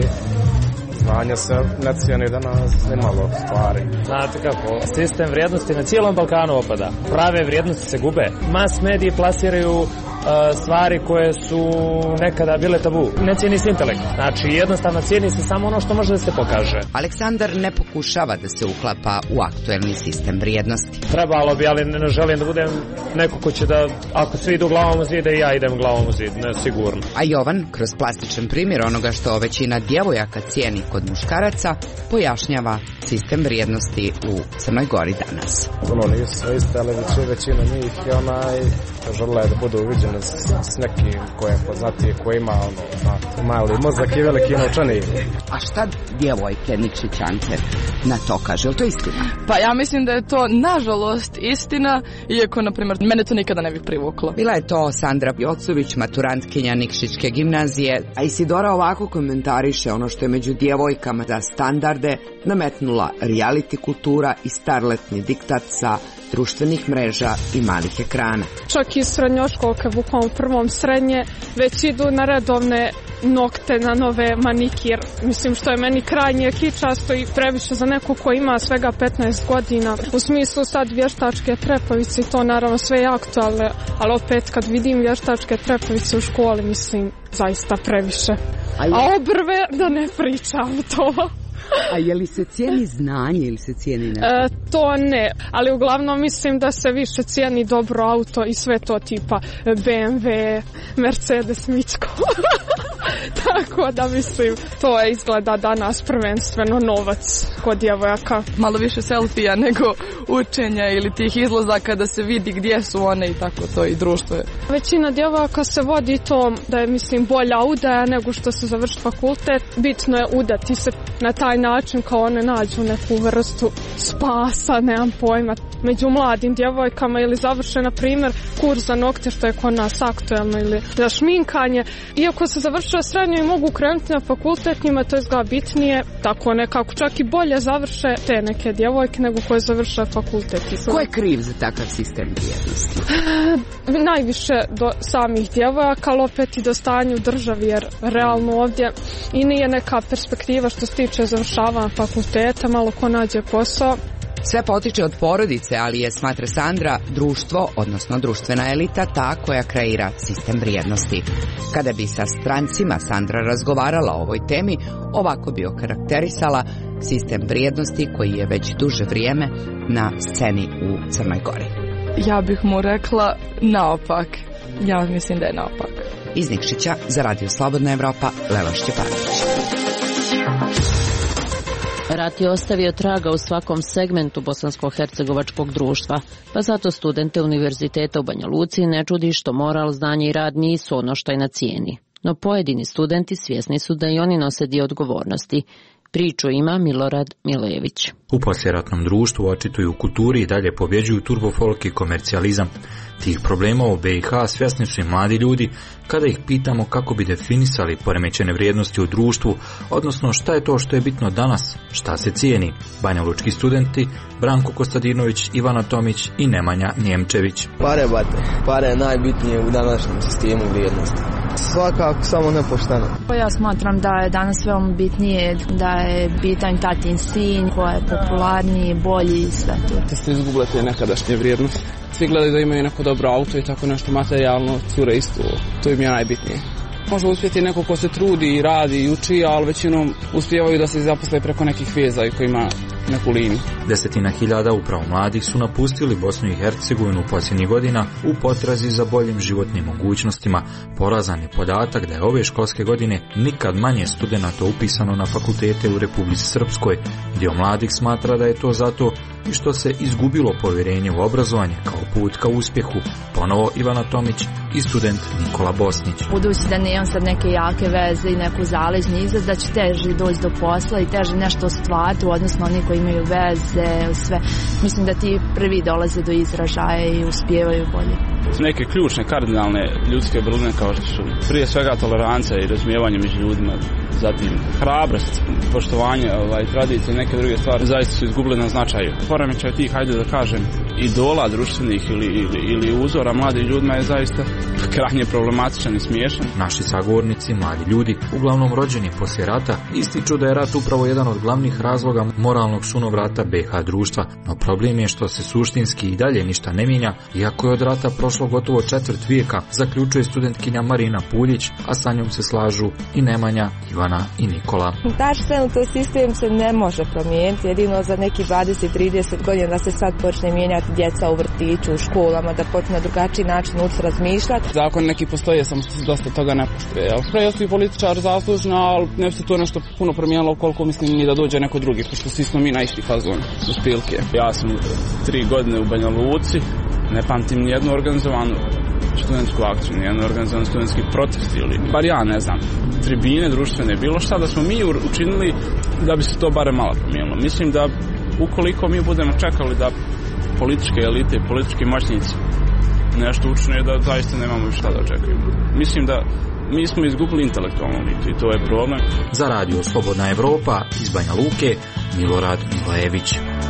Znanja se ne cijeni danas nimalo stvari. Znate kako, sistem vrijednosti na cijelom Balkanu opada. Prave vrijednosti se gube. Mas mediji plasiraju stvari koje su nekada bile tabu. Ne cijeni se intelekt. Znači, jednostavno cijeni se samo ono što može da se pokaže. Aleksandar ne pokušava da se uklapa u aktuelni sistem vrijednosti. Trebalo bi, ali ne želim da budem neko ko će da, ako svi idu glavom u zid, da i ja idem glavom u zid, ne sigurno. A Jovan, kroz plastičan primjer onoga što većina djevojaka cijeni kod muškaraca, pojašnjava sistem vrijednosti u Crnoj Gori danas. Nisu sve iste, ali većina njih je žele da budu uviđene s nekim koji je poznatiji, koji ima mali mozak i veliki novčanik. A šta djevojke Nikšićanke na to kaže? Je li to istina? Pa ja mislim da je to nažalost istina, iako, na primjer, mene to nikada ne bi privuklo. Bila je to Sandra Jocović, maturantkinja Nikšićke gimnazije, a Isidora ovako komentariše ono što je među djevojkama za standarde nametnula reality kultura i starletni diktat sa društvenih mreža i malih ekrana. Čak i srednjoškolke, bukvalno prvom srednje, već idu na redovne nokte, na nove manikir. Mislim, što je meni krajnje kičasto i previše za neko ko ima svega 15 godina. U smislu sad vještačke trepavice, to naravno sve je aktualno, ali opet kad vidim vještačke trepavice u školi, mislim, zaista previše. A obrve da ne pričam to. A je li se cijeni znanje ili se cijeni nešto? To ne, ali uglavnom mislim da se više cijeni dobro auto i sve to tipa BMW, Mercedes, Mičko. Tako da mislim, to je izgleda danas prvenstveno novac kod djevojaka. Malo više selfija nego učenja ili tih izlazaka da se vidi gdje su one i tako to i društvo je. Većina djevojaka se vodi to da je, mislim, bolja udaja nego što se završi fakultet. Bitno je udati se na taj način kao one nađu neku vrstu spasa, nemam pojma. među mladim djevojkama ili završe, na primjer, kurs za nokte, što je kod nas aktuelno, ili za šminkanje. Iako se završava srednju i mogu krenuti na fakultet, njima to izgleda bitnije, tako nekako čak i bolje završe te neke djevojke nego koje završe fakultet. Ko je kriv za takav sistem vrijednosti? Najviše do samih djevojaka, ali opet i do stanja u državi, jer realno ovdje i nije neka perspektiva što se tiče završavanja fakulteta, malo ko nađe posao. Sve potiče od porodice, ali je, smatra Sandra, društvo, odnosno društvena elita, ta koja kreira sistem vrijednosti. Kada bi sa strancima Sandra razgovarala o ovoj temi, ovako bi okarakterisala sistem vrijednosti koji je već duže vrijeme na sceni u Crnoj Gori. Ja bih mu rekla naopak. Ja mislim da je naopak. Iz Nikšića za Radio Slobodna Evropa, Leva Šćepanović. Rat je ostavio traga u svakom segmentu bosansko-hercegovačkog društva, pa zato studente Univerziteta u Banja Luci ne čudi što moral, znanje i rad nisu ono što je na cijeni. No pojedini studenti svjesni su da i oni nose dio odgovornosti. Priču ima Milorad Milejević. U poslijeratnom društvu očituju u kulturi i dalje pobjeđuju turbofolk i komercijalizam. Tih problema u BiH svjesni su i mladi ljudi kada ih pitamo kako bi definisali poremećene vrijednosti u društvu, odnosno šta je to što je bitno danas, šta se cijeni. banjalučki studenti Branko Kostadinović, Ivana Tomić i Nemanja Njemčević. Pare, bate. Pare je najbitnije u današnjem sistemu vrijednosti. Svakako samo nepošteno. Ja smatram da je danas veoma bitnije da je bitan tatin sin, koja je popularniji, bolji i sve to. Da ste izgubljate nekadašnje vrijednosti. Svi gledaju da imaju neko dobro auto i tako nešto materijalno, cure isto, to im je najbitnije. Može uspjeti neko ko se trudi i radi i uči, ali većinom uspijevaju da se zaposle preko nekih veza i koji ima neku liniju. 10.000 upravo mladih su napustili Bosnu i Hercegovinu posljednjih godina u potrazi za boljim životnim mogućnostima. Porazan je podatak da je ove školske godine nikad manje studenata upisano na fakultete u Republici Srpskoj. Dio mladih smatra da je to zato i što se izgubilo povjerenje u obrazovanje kao put ka uspjehu. Ponovo Ivana Tomić i student Nikola Bosnić. Budući da nemam sad neke jake veze i neku zaležnju izaz, da će teže doći do posla i teže nešto ostvariti, odnosno oni koji imaju veze, sve. Mislim da ti prvi dolaze do izražaja i uspijevaju bolje. Neke ključne, kardinalne ljudske vrline kao što su prije svega tolerancija i razumijevanje među ljudima, zatim hrabrost, poštovanje, tradicije i neke druge stvari zaista su izgubile na značaju. Poremećaj tih, hajde da kažem, idola društvenih ili uzora mladih ljudima je zaista krajnje problematičan i smiješan. Naši sagovornici, mladi ljudi, uglavnom rođeni poslije rata, ističu da je rat upravo jedan od glavnih razloga moralnog sunovrata BiH društva, no problem je što se suštinski i dalje ništa ne mijenja, iako je od rata prošlo gotovo četvrt vijeka, zaključuje studentkinja Marina Puljić, a sa njom se slažu i Nemanja, Ivana i Nikola. Naš trenutno sistem se ne može promijeniti, jedino za neki 20-30 godina da se sad počne mijenjati djeca u vrtiću, u školama, da počne na drugačiji način učiti razmišljati. Zakon neki postoje, samo što se dosta toga ne poštuje. Prejesu i političar zaslužno, ali ne bi se to nešto puno promijenilo koliko mislim ni da dođe neko drugi, pošto svi smo mi na isti fazon u spilke. Ja sam 3 godine u Banja Luci, ne pamtim nijednu organizovanu studentsku akciju, nijednu organizovan studentski protest ili, bar ja ne znam, tribine društvene, bilo šta da smo mi učinili da bi se to bare malo promijenilo. Mislim da ukoliko mi budemo čekali da političke elite i politički moćnici nešto učine, da zaista nemamo šta da očekujemo. Mislim da mi smo izgubili intelektualnu elitu i to je problem. Za Radio Slobodna Evropa iz Banja Luke, Milorad Milejević.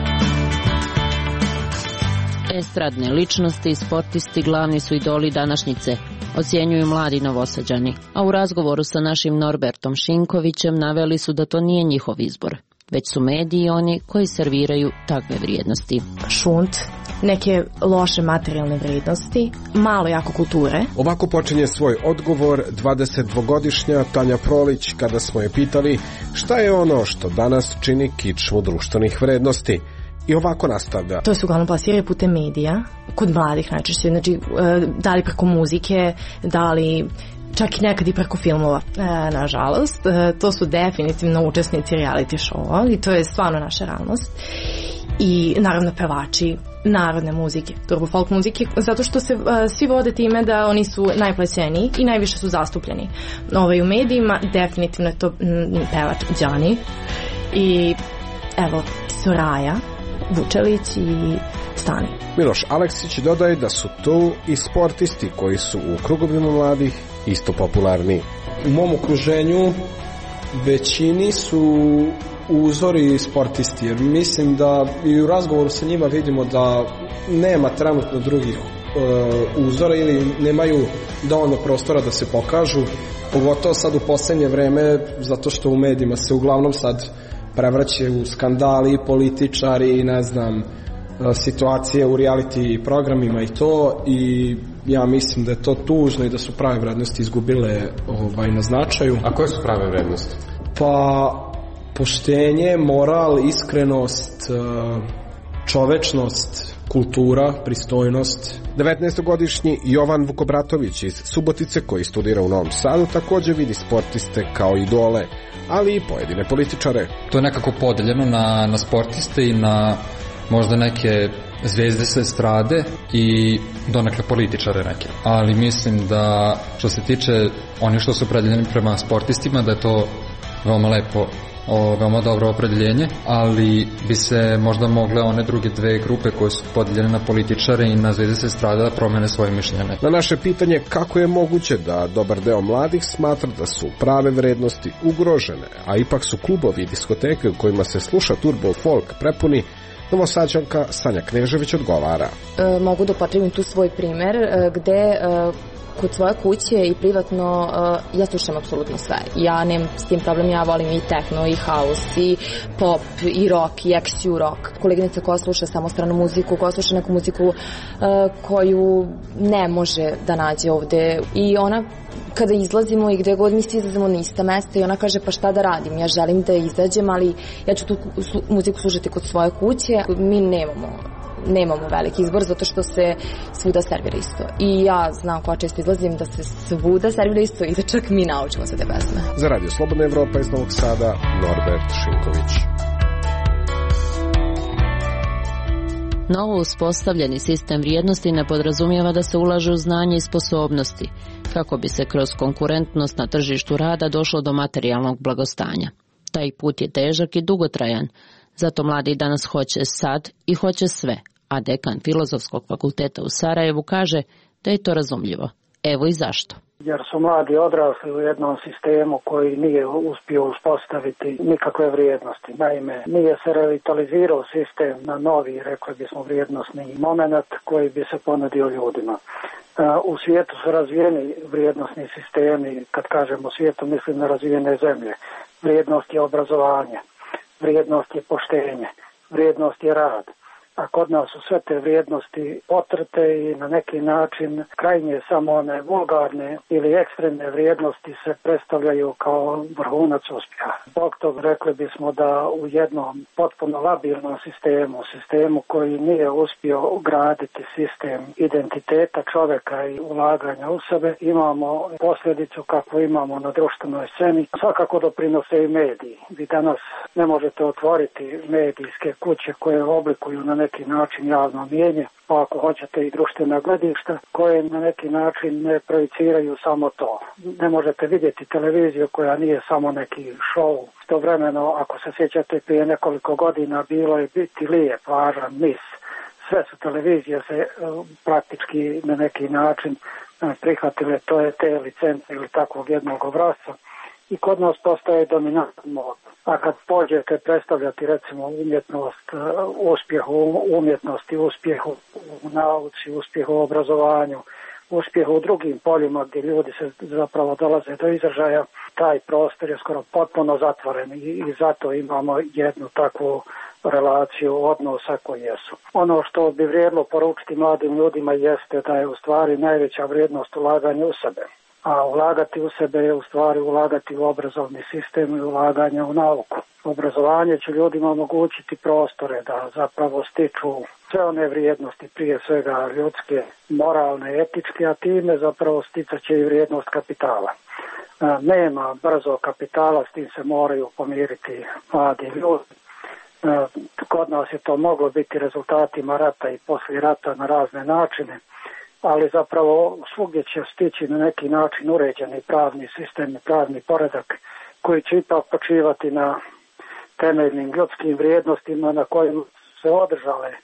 Estradne ličnosti i sportisti glavni su idoli današnjice, ocjenjuju mladi Novosađani, a u razgovoru sa našim Norbertom Šinkovićem naveli su da to nije njihov izbor, već su mediji oni koji serviraju takve vrijednosti. Šunt, neke loše materijalne vrijednosti, malo jako kulture. Ovako počinje svoj odgovor 22-godišnja Tanja Prolić kada smo je pitali šta je ono što danas čini kičmu društvenih vrijednosti. I ovako nastavlja. To se uglavnom plasiraju putem medija, kod mladih najčešće, znači da li preko muzike, da li čak i nekad i preko filmova, nažalost. To su definitivno učesnici reality showa i to je stvarno naša realnost. I naravno pevači narodne muzike, turbo folk muzike, zato što se svi vode time da oni su najplaćeniji i najviše su zastupljeni. U medijima definitivno je to pevač Đani i evo Soraya Vučelić i stani. Miloš Aleksić dodaje da su tu i sportisti koji su u krugovima mladih isto popularni. U mom okruženju većini su uzori sportisti, jer mislim da i u razgovoru sa njima vidimo da nema trenutno drugih uzora ili nemaju dovoljno prostora da se pokažu, pogotovo sad u posljednje vreme, zato što u medijima se uglavnom sad prevraćaju skandali, političari, ne znam, situacije u reality programima i to, i ja mislim da je to tužno i da su prave vrednosti izgubile na značaju. A koje su prave vrednosti? Pa poštenje, moral, iskrenost, čovečnost, kultura, pristojnost. 19-godišnji Jovan Vukobratović iz Subotice, koji studira u Novom Sadu, također vidi sportiste kao idole, ali i pojedine političare. To je nekako podeljeno na sportiste i na možda neke zvezde sa estrade i donekle političare neke. Ali mislim da što se tiče onih što su opredeljeni prema sportistima, da je to veoma lepo, veoma dobro opredeljenje, ali bi se možda mogle one druge dve grupe koje su podeljene na političare i na zvezde sa estrade da promene svoje mišljenje. Na naše pitanje kako je moguće da dobar deo mladih smatra da su prave vrednosti ugrožene, a ipak su klubovi i diskoteke u kojima se sluša turbo folk prepuni, Novosađanka Sanja Knežević odgovara. Mogu da upotrebim tu svoj primer gde kod svoje kuće i privatno ja slušam apsolutno sve. Ja nemam s tim problem, ja volim i techno, i house, i pop, i rock, i XU rock. Koleginica koja sluša samo stranu muziku, koja sluša neku muziku koju ne može da nađe ovde. I ona, kada izlazimo i gde god mi svi izlazimo na ista mesta, i ona kaže pa šta da radim, ja želim da izađem, ali ja ću tu muziku slušati kod svoje kuće. Mi nemamo veliki izbor zato što se svuda servira isto. I ja znam koja često izlazim da se svuda servira isto i da čak mi naučimo sve te pesme. Za Radio Slobodna Evropa iz Novog Sada, Norbert Šinković. Novo uspostavljeni sistem vrijednosti ne podrazumijeva da se ulaže u znanje i sposobnosti, kako bi se kroz konkurentnost na tržištu rada došlo do materijalnog blagostanja. Taj put je težak i dugotrajan, zato mladi danas hoće sad i hoće sve, a dekan Filozofskog fakulteta u Sarajevu kaže da je to razumljivo. Evo i zašto. Jer su mladi odrasli u jednom sistemu koji nije uspio uspostaviti nikakve vrijednosti. Naime, nije se revitalizirao sistem na novi, rekli bismo, vrijednosni moment koji bi se ponudio ljudima. U svijetu su razvijeni vrijednosni sistemi, kad kažemo svijetu mislim na razvijene zemlje. Vrijednost je obrazovanje, vrijednost je poštenje, vrijednost je rad. A kod nas su sve te vrijednosti potrte i na neki način krajnje samo one vulgarne ili ekstremne vrijednosti se predstavljaju kao vrhunac uspjeha. Zbog toga rekli bismo da u jednom potpuno labilnom sistemu koji nije uspio graditi sistem identiteta čovjeka i ulaganja u sebe, imamo posljedicu kakvu imamo na društvenoj sceni. Svakako doprinose i mediji. Vi danas ne možete otvoriti medijske kuće koje oblikuju na neki način javno mnijenje, pa ako hoćete i društvena gledišta koje na neki način ne projiciraju samo to. Ne možete vidjeti televiziju koja nije samo neki show. Istovremeno, ako se sjećate, prije nekoliko godina bilo je biti lijep, važan, mis. Sve su televizije se praktički na neki način prihvatile te licence ili takvog jednog obrazca. I kod nas postaje dominantno mod. A kad pođete predstavljati recimo umjetnost, uspjeh u umjetnosti, uspjeh u nauci, uspjeh u obrazovanju, uspjeh u drugim poljima gdje ljudi se zapravo dolaze do izražaja, taj prostor je skoro potpuno zatvoren i zato imamo jednu takvu relaciju odnosa koji jesu. Ono što bi vrijedilo poručiti mladim ljudima jeste da je u stvari najveća vrijednost ulaganja u sebe. A ulagati u sebe je u stvari ulagati u obrazovni sistem i ulaganje u nauku. Obrazovanje će ljudima omogućiti prostore da zapravo stiču sve one vrijednosti, prije svega ljudske, moralne, etičke, a time zapravo sticat će i vrijednost kapitala. Nema brzo kapitala, s tim se moraju pomiriti mladi ljudi. Kod nas je to moglo biti rezultatima rata i poslije rata na razne načine, ali zapravo svugdje će stići na neki način uređeni pravni sistem, pravni poredak koji će ipak počivati na temeljnim ljudskim vrijednostima na kojima se održale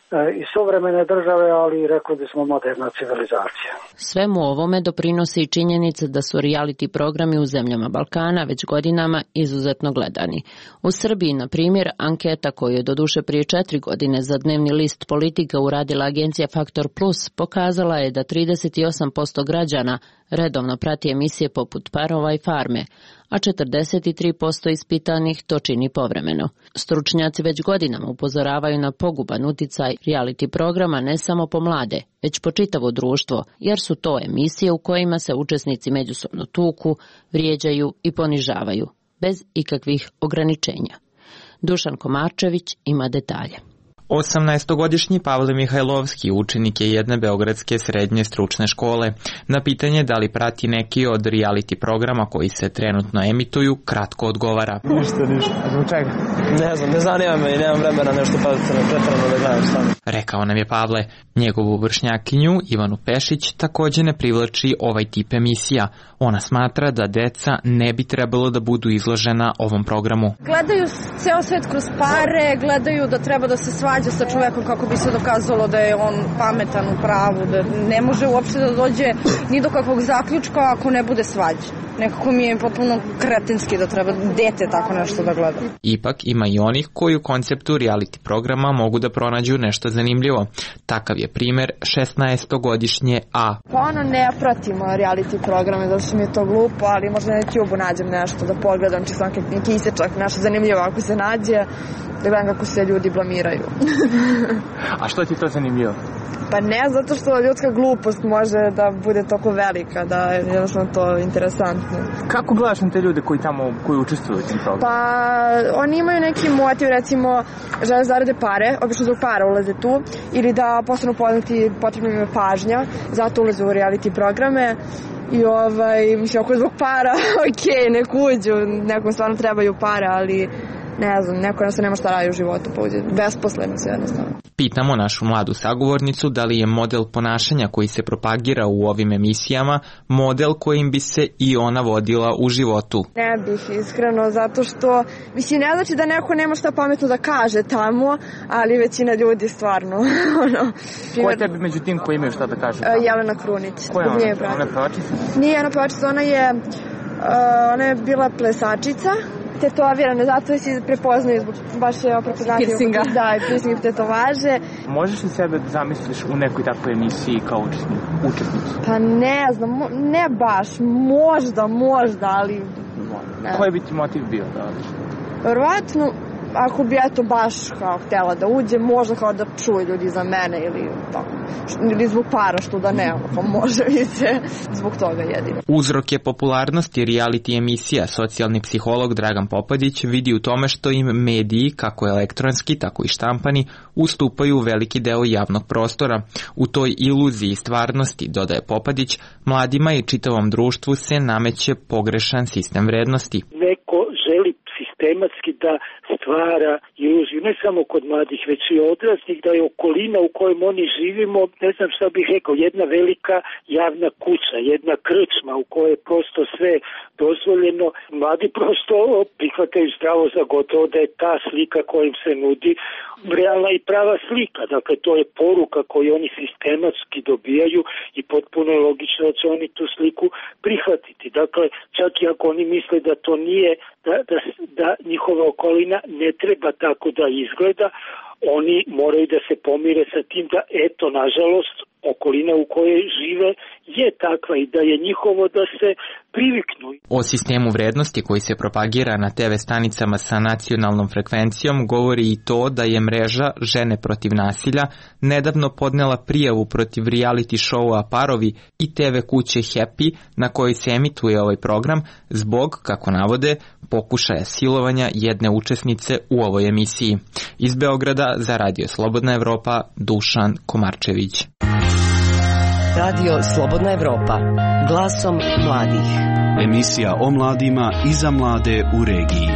i suvremene države, ali rekli bismo moderna civilizacija. Svemu ovome doprinosi i činjenica da su reality programi u zemljama Balkana već godinama izuzetno gledani. U Srbiji, na primjer, anketa koju je doduše prije 4 godine za dnevni list Politika uradila agencija Faktor Plus pokazala je da 38% građana redovno prati emisije poput Parova i Farme, a 43% ispitanih to čini povremeno. Stručnjaci već godinama upozoravaju na poguban uticaj reality programa ne samo po mlade, već po čitavo društvo, jer su to emisije u kojima se učesnici međusobno tuku, vrijeđaju i ponižavaju, bez ikakvih ograničenja. Dušan Komarčević ima detalje. 18-godišnji Pavle Mihajlovski učenik je jedne beogradske srednje stručne škole. Na pitanje da li prati neki od reality programa koji se trenutno emituju, kratko odgovara. Ništa. Zbog čega? Ne znam, ne zanima me i nemam vremena nešto pretjerano da gledam šta. Rekao nam je Pavle. Njegovu vršnjakinju, Ivanu Pešić, također ne privlači ovaj tip emisija. Ona smatra da deca ne bi trebalo da budu izložena ovom programu. Gledaju ceo svet kroz pare, gledaju da treba da se svađa sa čovekom kako bi se dokazalo da je on pametan u pravu, da ne može uopšte da dođe ni do kakvog zaključka ako ne bude svađa. Nekako mi je potpuno kretenski da treba dete tako nešto da gleda. Ipak ima i onih koji u konceptu reality programa mogu da pronađu nešto zanimljivo. Takav je primjer 16-godišnje A. Pa ne pratimo reality programe, zato što mi je to glupo, ali možda na YouTube-u nađem nešto da pogledam, čisto neki isječak, nešto zanimljivo ako se nađe, da gledam kako se ljudi blamiraju. A što ti to zanimljivo? Pa ne, zato što ljudska glupost može da bude toliko velika, da je jednostavno to interesantno. Kako gledaš na te ljude koji učestvuju u tim programu? Pa oni imaju neki motiv, recimo žele zarade pare, obično zbog para ulaze tu, ili da postanu poznati, potrebna im je pažnja, zato ulaze u reality programe. I mislim, ako je zbog para, nek uđu, nekom stvarno trebaju pare, ali ne znam, neko jednostavno nema šta radi u životu, pa uđe besposleno se jednostavno. Pitamo našu mladu sagovornicu da li je model ponašanja koji se propagira u ovim emisijama model kojim bi se i ona vodila u životu. Ne bih, iskreno, zato što mislim, ne znači da neko nema šta pametno da kaže tamo, ali većina ljudi stvarno Ko je tebi među tim koji imaju šta da kaže? Jelena Krunić. Ko je ona? Ona je pevačica? Nije ona pevačica, ona je bila plesačica, tetovirane, zato si prepoznaju zbog baš piercinga. Da, i piercing i tetovaže. Možeš li sebe zamisliš u nekoj takvoj emisiji kao učesnicu? Pa ne znam, ne baš, možda, ali ne. Koji bi ti motiv bio da odiš? Verovatno, ako bi baš kao htjela da uđe, možda kao da čuju ljudi za mene ili tako. Ili zbog para što da ne, pa može vidite zbog toga jedino. Uzrok je popularnosti reality emisija. Socijalni psiholog Dragan Popadić vidi u tome što im mediji, kako elektronski, tako i štampani, ustupaju veliki deo javnog prostora. U toj iluziji stvarnosti, dodaje Popadić, mladima i čitavom društvu se nameće pogrešan sistem vrednosti. Neko želi sistematski da stvara iluziju, ne samo kod mladih, već i odraslih, da je okolina u kojem oni živimo, ne znam šta bih rekao, jedna velika javna kuća, jedna krčma u kojoj je prosto sve dozvoljeno. Mladi prosto prihvataju zdravo za gotovo da je ta slika koja im se nudi realna i prava slika. Dakle, to je poruka koju oni sistematski dobijaju i potpuno je logično da će oni tu sliku prihvatiti. Dakle, čak i ako oni misle da to nije, da njihova okolina ne treba tako da izgleda, oni moraju da se pomire sa tim da, eto, nažalost, okolina u kojoj žive je takva i da je njihovo da se priviknu. O sistemu vrednosti koji se propagira na TV stanicama sa nacionalnom frekvencijom govori i to da je mreža Žene protiv nasilja nedavno podnela prijavu protiv reality showa Parovi i TV kuće Happy na kojoj se emituje ovaj program zbog, kako navode, pokušaja silovanja jedne učesnice u ovoj emisiji. Iz Beograda za Radio Slobodna Evropa, Dušan Komarčević. Radio Slobodna Evropa, glasom mladih. Emisija o mladima i za mlade u regiji.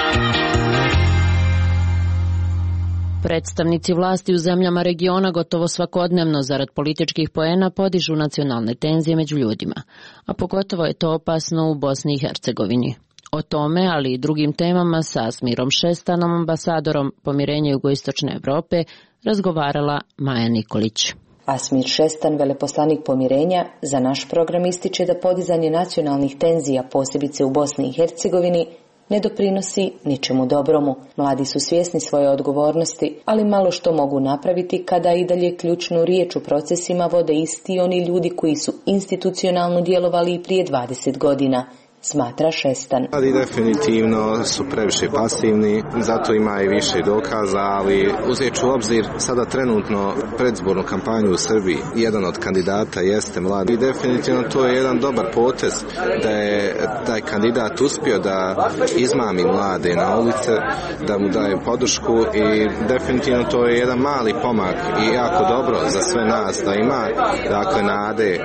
Predstavnici vlasti u zemljama regiona gotovo svakodnevno zarad političkih poena podižu nacionalne tenzije među ljudima, a pogotovo je to opasno u Bosni i Hercegovini. O tome, ali i drugim temama sa Asmirom Šestanom, ambasadorom pomirenja Jugoistočne Evrope, razgovarala Maja Nikolić. Asmir Šestan, veleposlanik pomirenja, za naš program ističe da podizanje nacionalnih tenzija, posebice u Bosni i Hercegovini, ne doprinosi ničemu dobromu. Mladi su svjesni svoje odgovornosti, ali malo što mogu napraviti kada i dalje ključnu riječ u procesima vode isti oni ljudi koji su institucionalno djelovali i prije 20 godina, smatra Šestan. Mladi definitivno su previše pasivni, zato ima i više dokaza, ali uzet ću u obzir sada trenutno predzbornu kampanju u Srbiji. Jedan od kandidata jeste mladi i definitivno to je jedan dobar potez da je taj kandidat uspio da izmami mlade na ulice, da mu daje podršku i definitivno to je jedan mali pomak i jako dobro za sve nas da ima dakle nade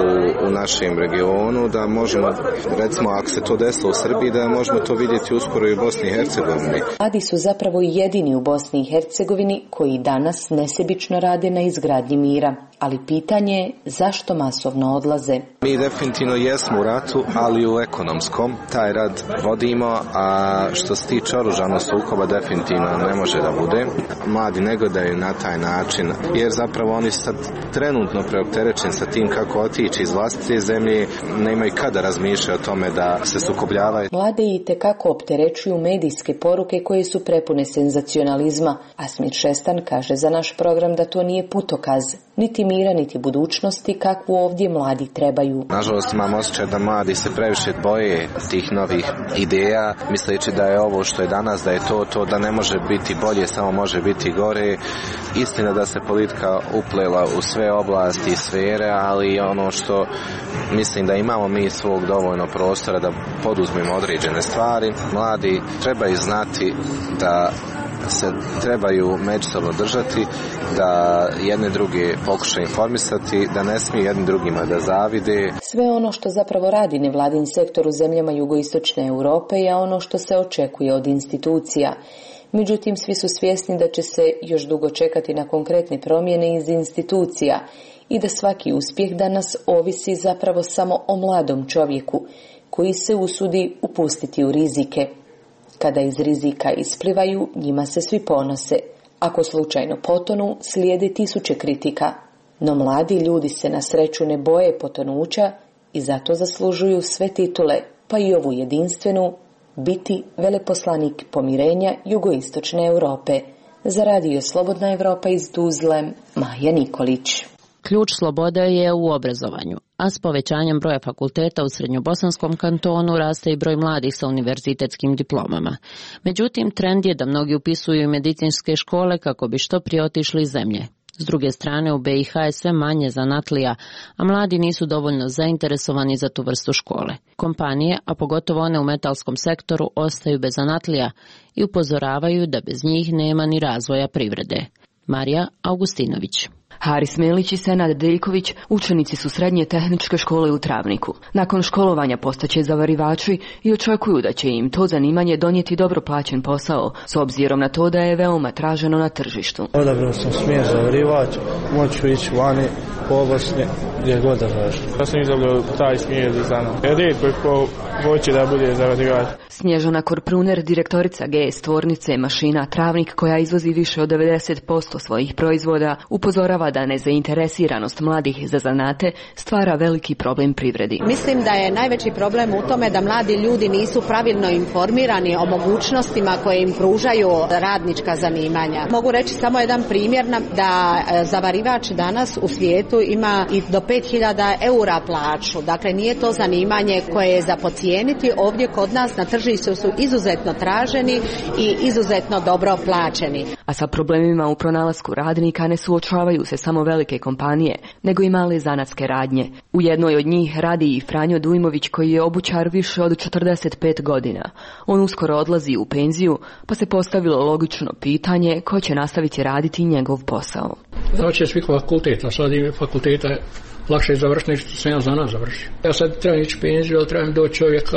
u našem regionu, da možemo recimo ako se to desilo u Srbiji, da možemo to vidjeti uskoro i u Bosni i Hercegovini. Mladi su zapravo jedini u Bosni i Hercegovini koji danas nesebično rade na izgradnji mira. Ali pitanje je zašto masovno odlaze. Mi definitivno jesmo u ratu, ali u ekonomskom. Taj rad vodimo, a što se tiče oružanog sukoba definitivno ne može da bude. Mladi ne gledaju na taj način, jer zapravo oni sad trenutno preopterećeni sa tim kako otići iz vlastite zemlje, nemaju kada razmišljati o tome da se sukobljavaju. Mlade i tekako opterećuju medijske poruke koje su prepune senzacionalizma. Asmir Šestan kaže za naš program da to nije putokaz, niti mira, niti budućnosti kakvu ovdje mladi trebaju. Nažalost imam osjećaj da mladi se previše boje tih novih ideja, misleći da je ovo što je danas, da je to, da ne može biti bolje, samo može biti gore. Istina da se politika uplela u sve oblasti i sfere, ali ono što mislim da imamo mi svog dovoljno prostora da poduzmemo određene stvari. Mladi trebaju znati da se trebaju međusobno držati, da jedne druge pokušaju informisati, da ne smiju jednim drugima da zavide. Sve ono što zapravo radi nevladin sektor u zemljama jugoistočne Europe je ono što se očekuje od institucija. Međutim, svi su svjesni da će se još dugo čekati na konkretne promjene iz institucija i da svaki uspjeh danas ovisi zapravo samo o mladom čovjeku koji se usudi upustiti u rizike. Kada iz rizika isplivaju, njima se svi ponose. Ako slučajno potonu, slijede tisuće kritika. No mladi ljudi se na sreću ne boje potonuća i zato zaslužuju sve titule, pa i ovu jedinstvenu, biti veleposlanik pomirenja Jugoistočne Europe. Za radio Slobodna Evropa iz Tuzle, Maja Nikolić. Ključ slobode je u obrazovanju, a s povećanjem broja fakulteta u Srednjobosanskom kantonu raste i broj mladih sa univerzitetskim diplomama. Međutim, trend je da mnogi upisuju i medicinske škole kako bi što prije otišli iz zemlje. S druge strane, u BiH je sve manje zanatlija, a mladi nisu dovoljno zainteresovani za tu vrstu škole. Kompanije, a pogotovo one u metalskom sektoru, ostaju bez zanatlija i upozoravaju da bez njih nema ni razvoja privrede. Marija Augustinović. Haris Melić i Senad Deljković učenici su srednje tehničke škole u Travniku. Nakon školovanja postaće zavarivači i očekuju da će im to zanimanje donijeti dobro plaćen posao, s obzirom na to da je veoma traženo na tržištu. Odabrao sam smjer zavarivač, moću ići vani po Bosni gdje god da zašto. Ja sam izabrao taj smjer dizajna. Rijetko ko hoće da bude zavarivač. Snježana Korpruner, direktorica GS tvornice mašina Travnik, koja izvozi više od 90% svojih proizvoda, upozorava da nezainteresiranost mladih za zanate stvara veliki problem privredi. Mislim da je najveći problem u tome da mladi ljudi nisu pravilno informirani o mogućnostima koje im pružaju radnička zanimanja. Mogu reći samo jedan primjer da zavarivač danas u svijetu ima i do 5.000 eura plaću. Dakle, nije to zanimanje koje je za podcijeniti. Ovdje kod nas na tržištu su izuzetno traženi i izuzetno dobro plaćeni. A sa problemima u pronalasku radnika ne suočavaju se samo velike kompanije, nego i male zanatske radnje. U jednoj od njih radi i Franjo Dujmović, koji je obućar više od 45 godina. On uskoro odlazi u penziju, pa se postavilo logično pitanje ko će nastaviti raditi njegov posao. Znači je svih fakulteta, sad im fakulteta lakše završiti što sam ja za nas završio. Ja sad trebam ići penziju, ali trebam doći čovjeka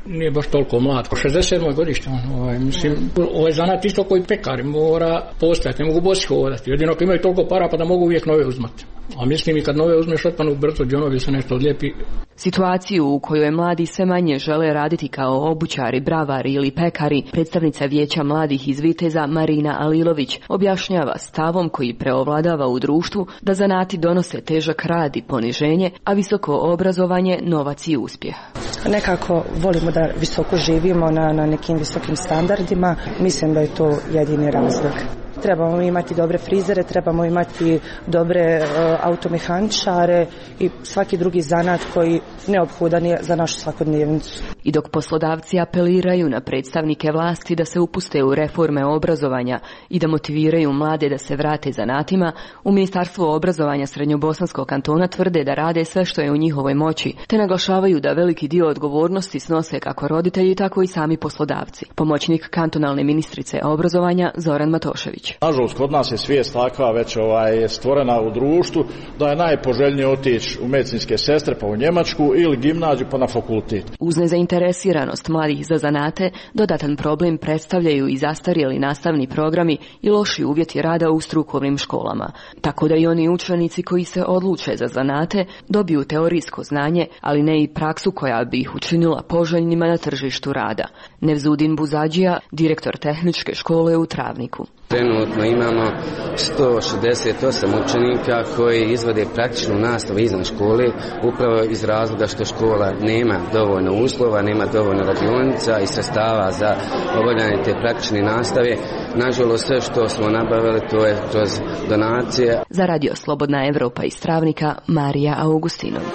nije baš toliko mlad. 67. godište, mislim, ovaj zanat isto koji pekari mora postojati, ne mogu bosi hodati. Jedino ako imaju toliko para pa da mogu uvijek nove uzmati. A mislim i kad nove uzmeš otpanu brzo džonovi se nešto odlijepi. Situaciju u kojoj mladi sve manje žele raditi kao obućari, bravari ili pekari, predstavnica Vijeća mladih iz Viteza Marina Alilović objašnjava stavom koji preovladava u društvu da zanati donose težak rad i poniženje, a visoko obrazovanje novac i uspjeh. Nekako volimo da visoko živimo na nekim visokim standardima. Mislim da je to jedini razlog. Trebamo imati dobre frizere, trebamo imati dobre automehaničare i svaki drugi zanat koji neophodan je za našu svakodnevnicu. I dok poslodavci apeliraju na predstavnike vlasti da se upuste u reforme obrazovanja i da motiviraju mlade da se vrate zanatima, u Ministarstvu obrazovanja Srednjobosanskog kantona tvrde da rade sve što je u njihovoj moći, te naglašavaju da veliki dio odgovornosti snose kako roditelji, tako i sami poslodavci. Pomoćnik kantonalne ministrice obrazovanja Zoran Matošević. Nažalost, kod nas je svijest takva već stvorena u društvu da je najpoželjnije otići u medicinske sestre pa u Njemačku ili gimnaziju pa na fakultet. Uz nezainteresiranost mladih za zanate, dodatan problem predstavljaju i zastarjeli nastavni programi i loši uvjeti rada u strukovnim školama. Tako da i oni učenici koji se odluče za zanate dobiju teorijsko znanje, ali ne i praksu koja bi ih učinila poželjnima na tržištu rada. Nevzudin Buzadžija, direktor tehničke škole u Travniku. Trenutno imamo 168 učenika koji izvode praktičnu nastavu izvan škole, upravo iz razloga što škola nema dovoljno uslova, nema dovoljno radionica i sredstava za obavljanje te praktične nastave. Nažalost, sve što smo nabavili to je kroz donacije. Za Radio Slobodna Evropa iz Travnika, Marija Augustinović.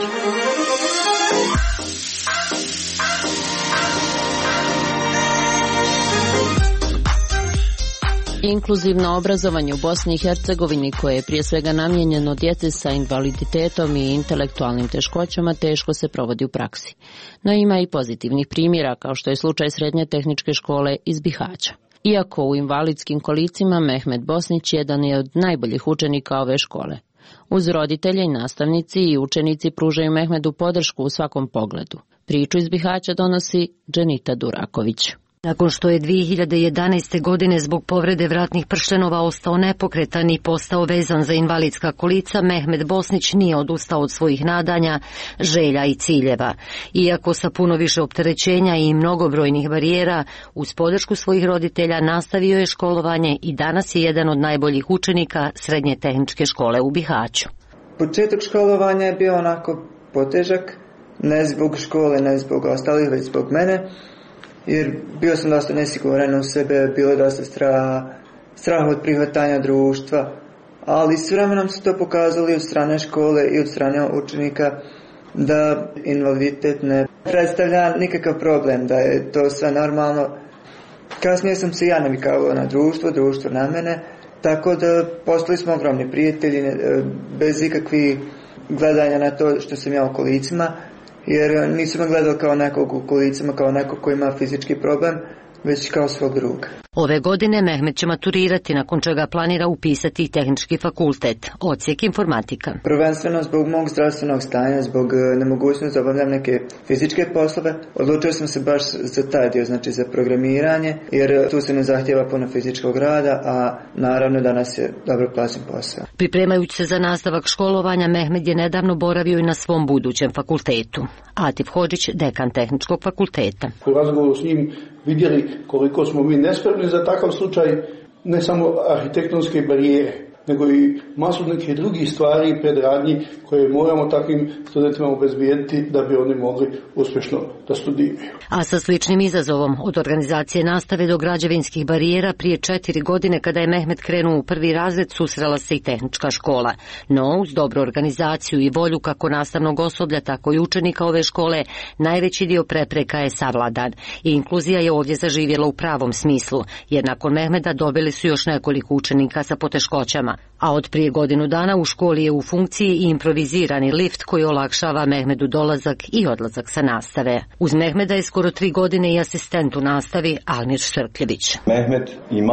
Inkluzivno obrazovanje u Bosni i Hercegovini, koje je prije svega namijenjeno djeci sa invaliditetom i intelektualnim teškoćama, teško se provodi u praksi. No ima i pozitivnih primjera, kao što je slučaj Srednje tehničke škole iz Bihaća. Iako u invalidskim kolicima, Mehmet Bosnić jedan je od najboljih učenika ove škole. Uz roditelje i nastavnici i učenici pružaju Mehmedu podršku u svakom pogledu. Priču iz Bihaća donosi Dženita Duraković. Nakon što je 2011. godine zbog povrede vratnih prštenova ostao nepokretan i postao vezan za invalidska kolica, Mehmet Bosnić nije odustao od svojih nadanja, želja i ciljeva. Iako sa puno više opterećenja i mnogobrojnih barijera, uz podršku svojih roditelja nastavio je školovanje i danas je jedan od najboljih učenika Srednje tehničke škole u Bihaću. Početak školovanja je bio onako potežak, ne zbog škole, ne zbog ostalih, već zbog mene. Jer bio sam dosta nesiguran u sebe, bilo je dosta strah od prihvatanja društva, ali s vremenom se to pokazali od strane škole i od strane učenika da invaliditet ne predstavlja nikakav problem, da je to sve normalno. Kasnije sam se ja navikavao na društvo na mene, tako da postali smo ogromni prijatelji bez ikakvih gledanja na to što sam ja u kolicima. Jer nisam gledao kao nekog u kolicima, kao nekog koji ima fizički problem, već kao svog druga. Ove godine Mehmet će maturirati, nakon čega planira upisati tehnički fakultet, odsjek informatika. Prvenstveno zbog mog zdravstvenog stanja, zbog nemogućnosti da obavljam neke fizičke poslove, odlučio sam se baš za taj dio, znači za programiranje, jer tu se ne zahtijeva puno fizičkog rada, a naravno danas je dobro plaćen posao. Pripremajući se za nastavak školovanja, Mehmet je nedavno boravio i na svom budućem fakultetu. Atif Hodžić, dekan tehničkog fakulteta. U razgovoru s njim vidjeli koliko smo mi nespremni za takav slučaj, ne samo arhitektonske barijere, nego i masu nekih drugih stvari i predradnji koje moramo takvim studentima obezbijediti da bi oni mogli uspješno da studiraju. A sa sličnim izazovom, od organizacije nastave do građevinskih barijera, prije 4 godine kada je Mehmet krenuo u 1. razred, susrela se i tehnička škola. No, uz dobru organizaciju i volju kako nastavnog osoblja, tako i učenika ove škole, najveći dio prepreka je savladan. I inkluzija je ovdje zaživjela u pravom smislu, jer nakon Mehmeta dobili su još nekoliko učenika sa poteškoćama. A od prije godinu dana u školi je u funkciji i improvizirani lift koji olakšava Mehmedu dolazak i odlazak sa nastave. Uz Mehmeda je skoro 3 godine i asistent u nastavi Almir Šrkljević. Mehmet ima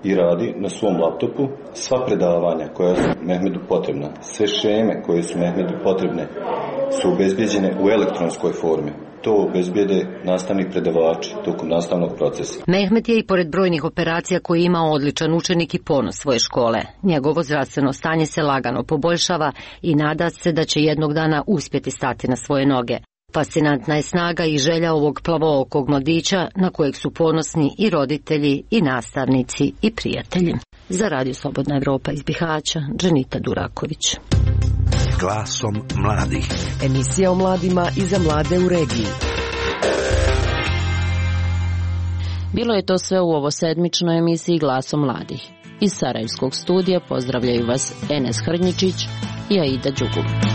i radi na svom laptopu. Sva predavanja koja su Mehmedu potrebna, sve šeme koje su Mehmedu potrebne su obezbijeđene u elektronskoj formi. To obezbijede nastavni predavači tokom nastavnog procesa. Mehmet je i pored brojnih operacija koje je imao odličan učenik i ponos svoje škole. Njegovo zdravstveno stanje se lagano poboljšava i nada se da će jednog dana uspjeti stati na svoje noge. Fascinantna je snaga i želja ovog plavookog mladića na kojeg su ponosni i roditelji i nastavnici i prijatelji. Za Radio Slobodna Evropa iz Bihaća, Dženita Duraković. Glasom mladih. Emisija o mladima i za mlade u regiji. Bilo je to sve u ovo sedmičnoj emisiji Glasom mladih. Iz Sarajevskog studija pozdravljaju vas Enes Hrnjičić i Aida Đugum.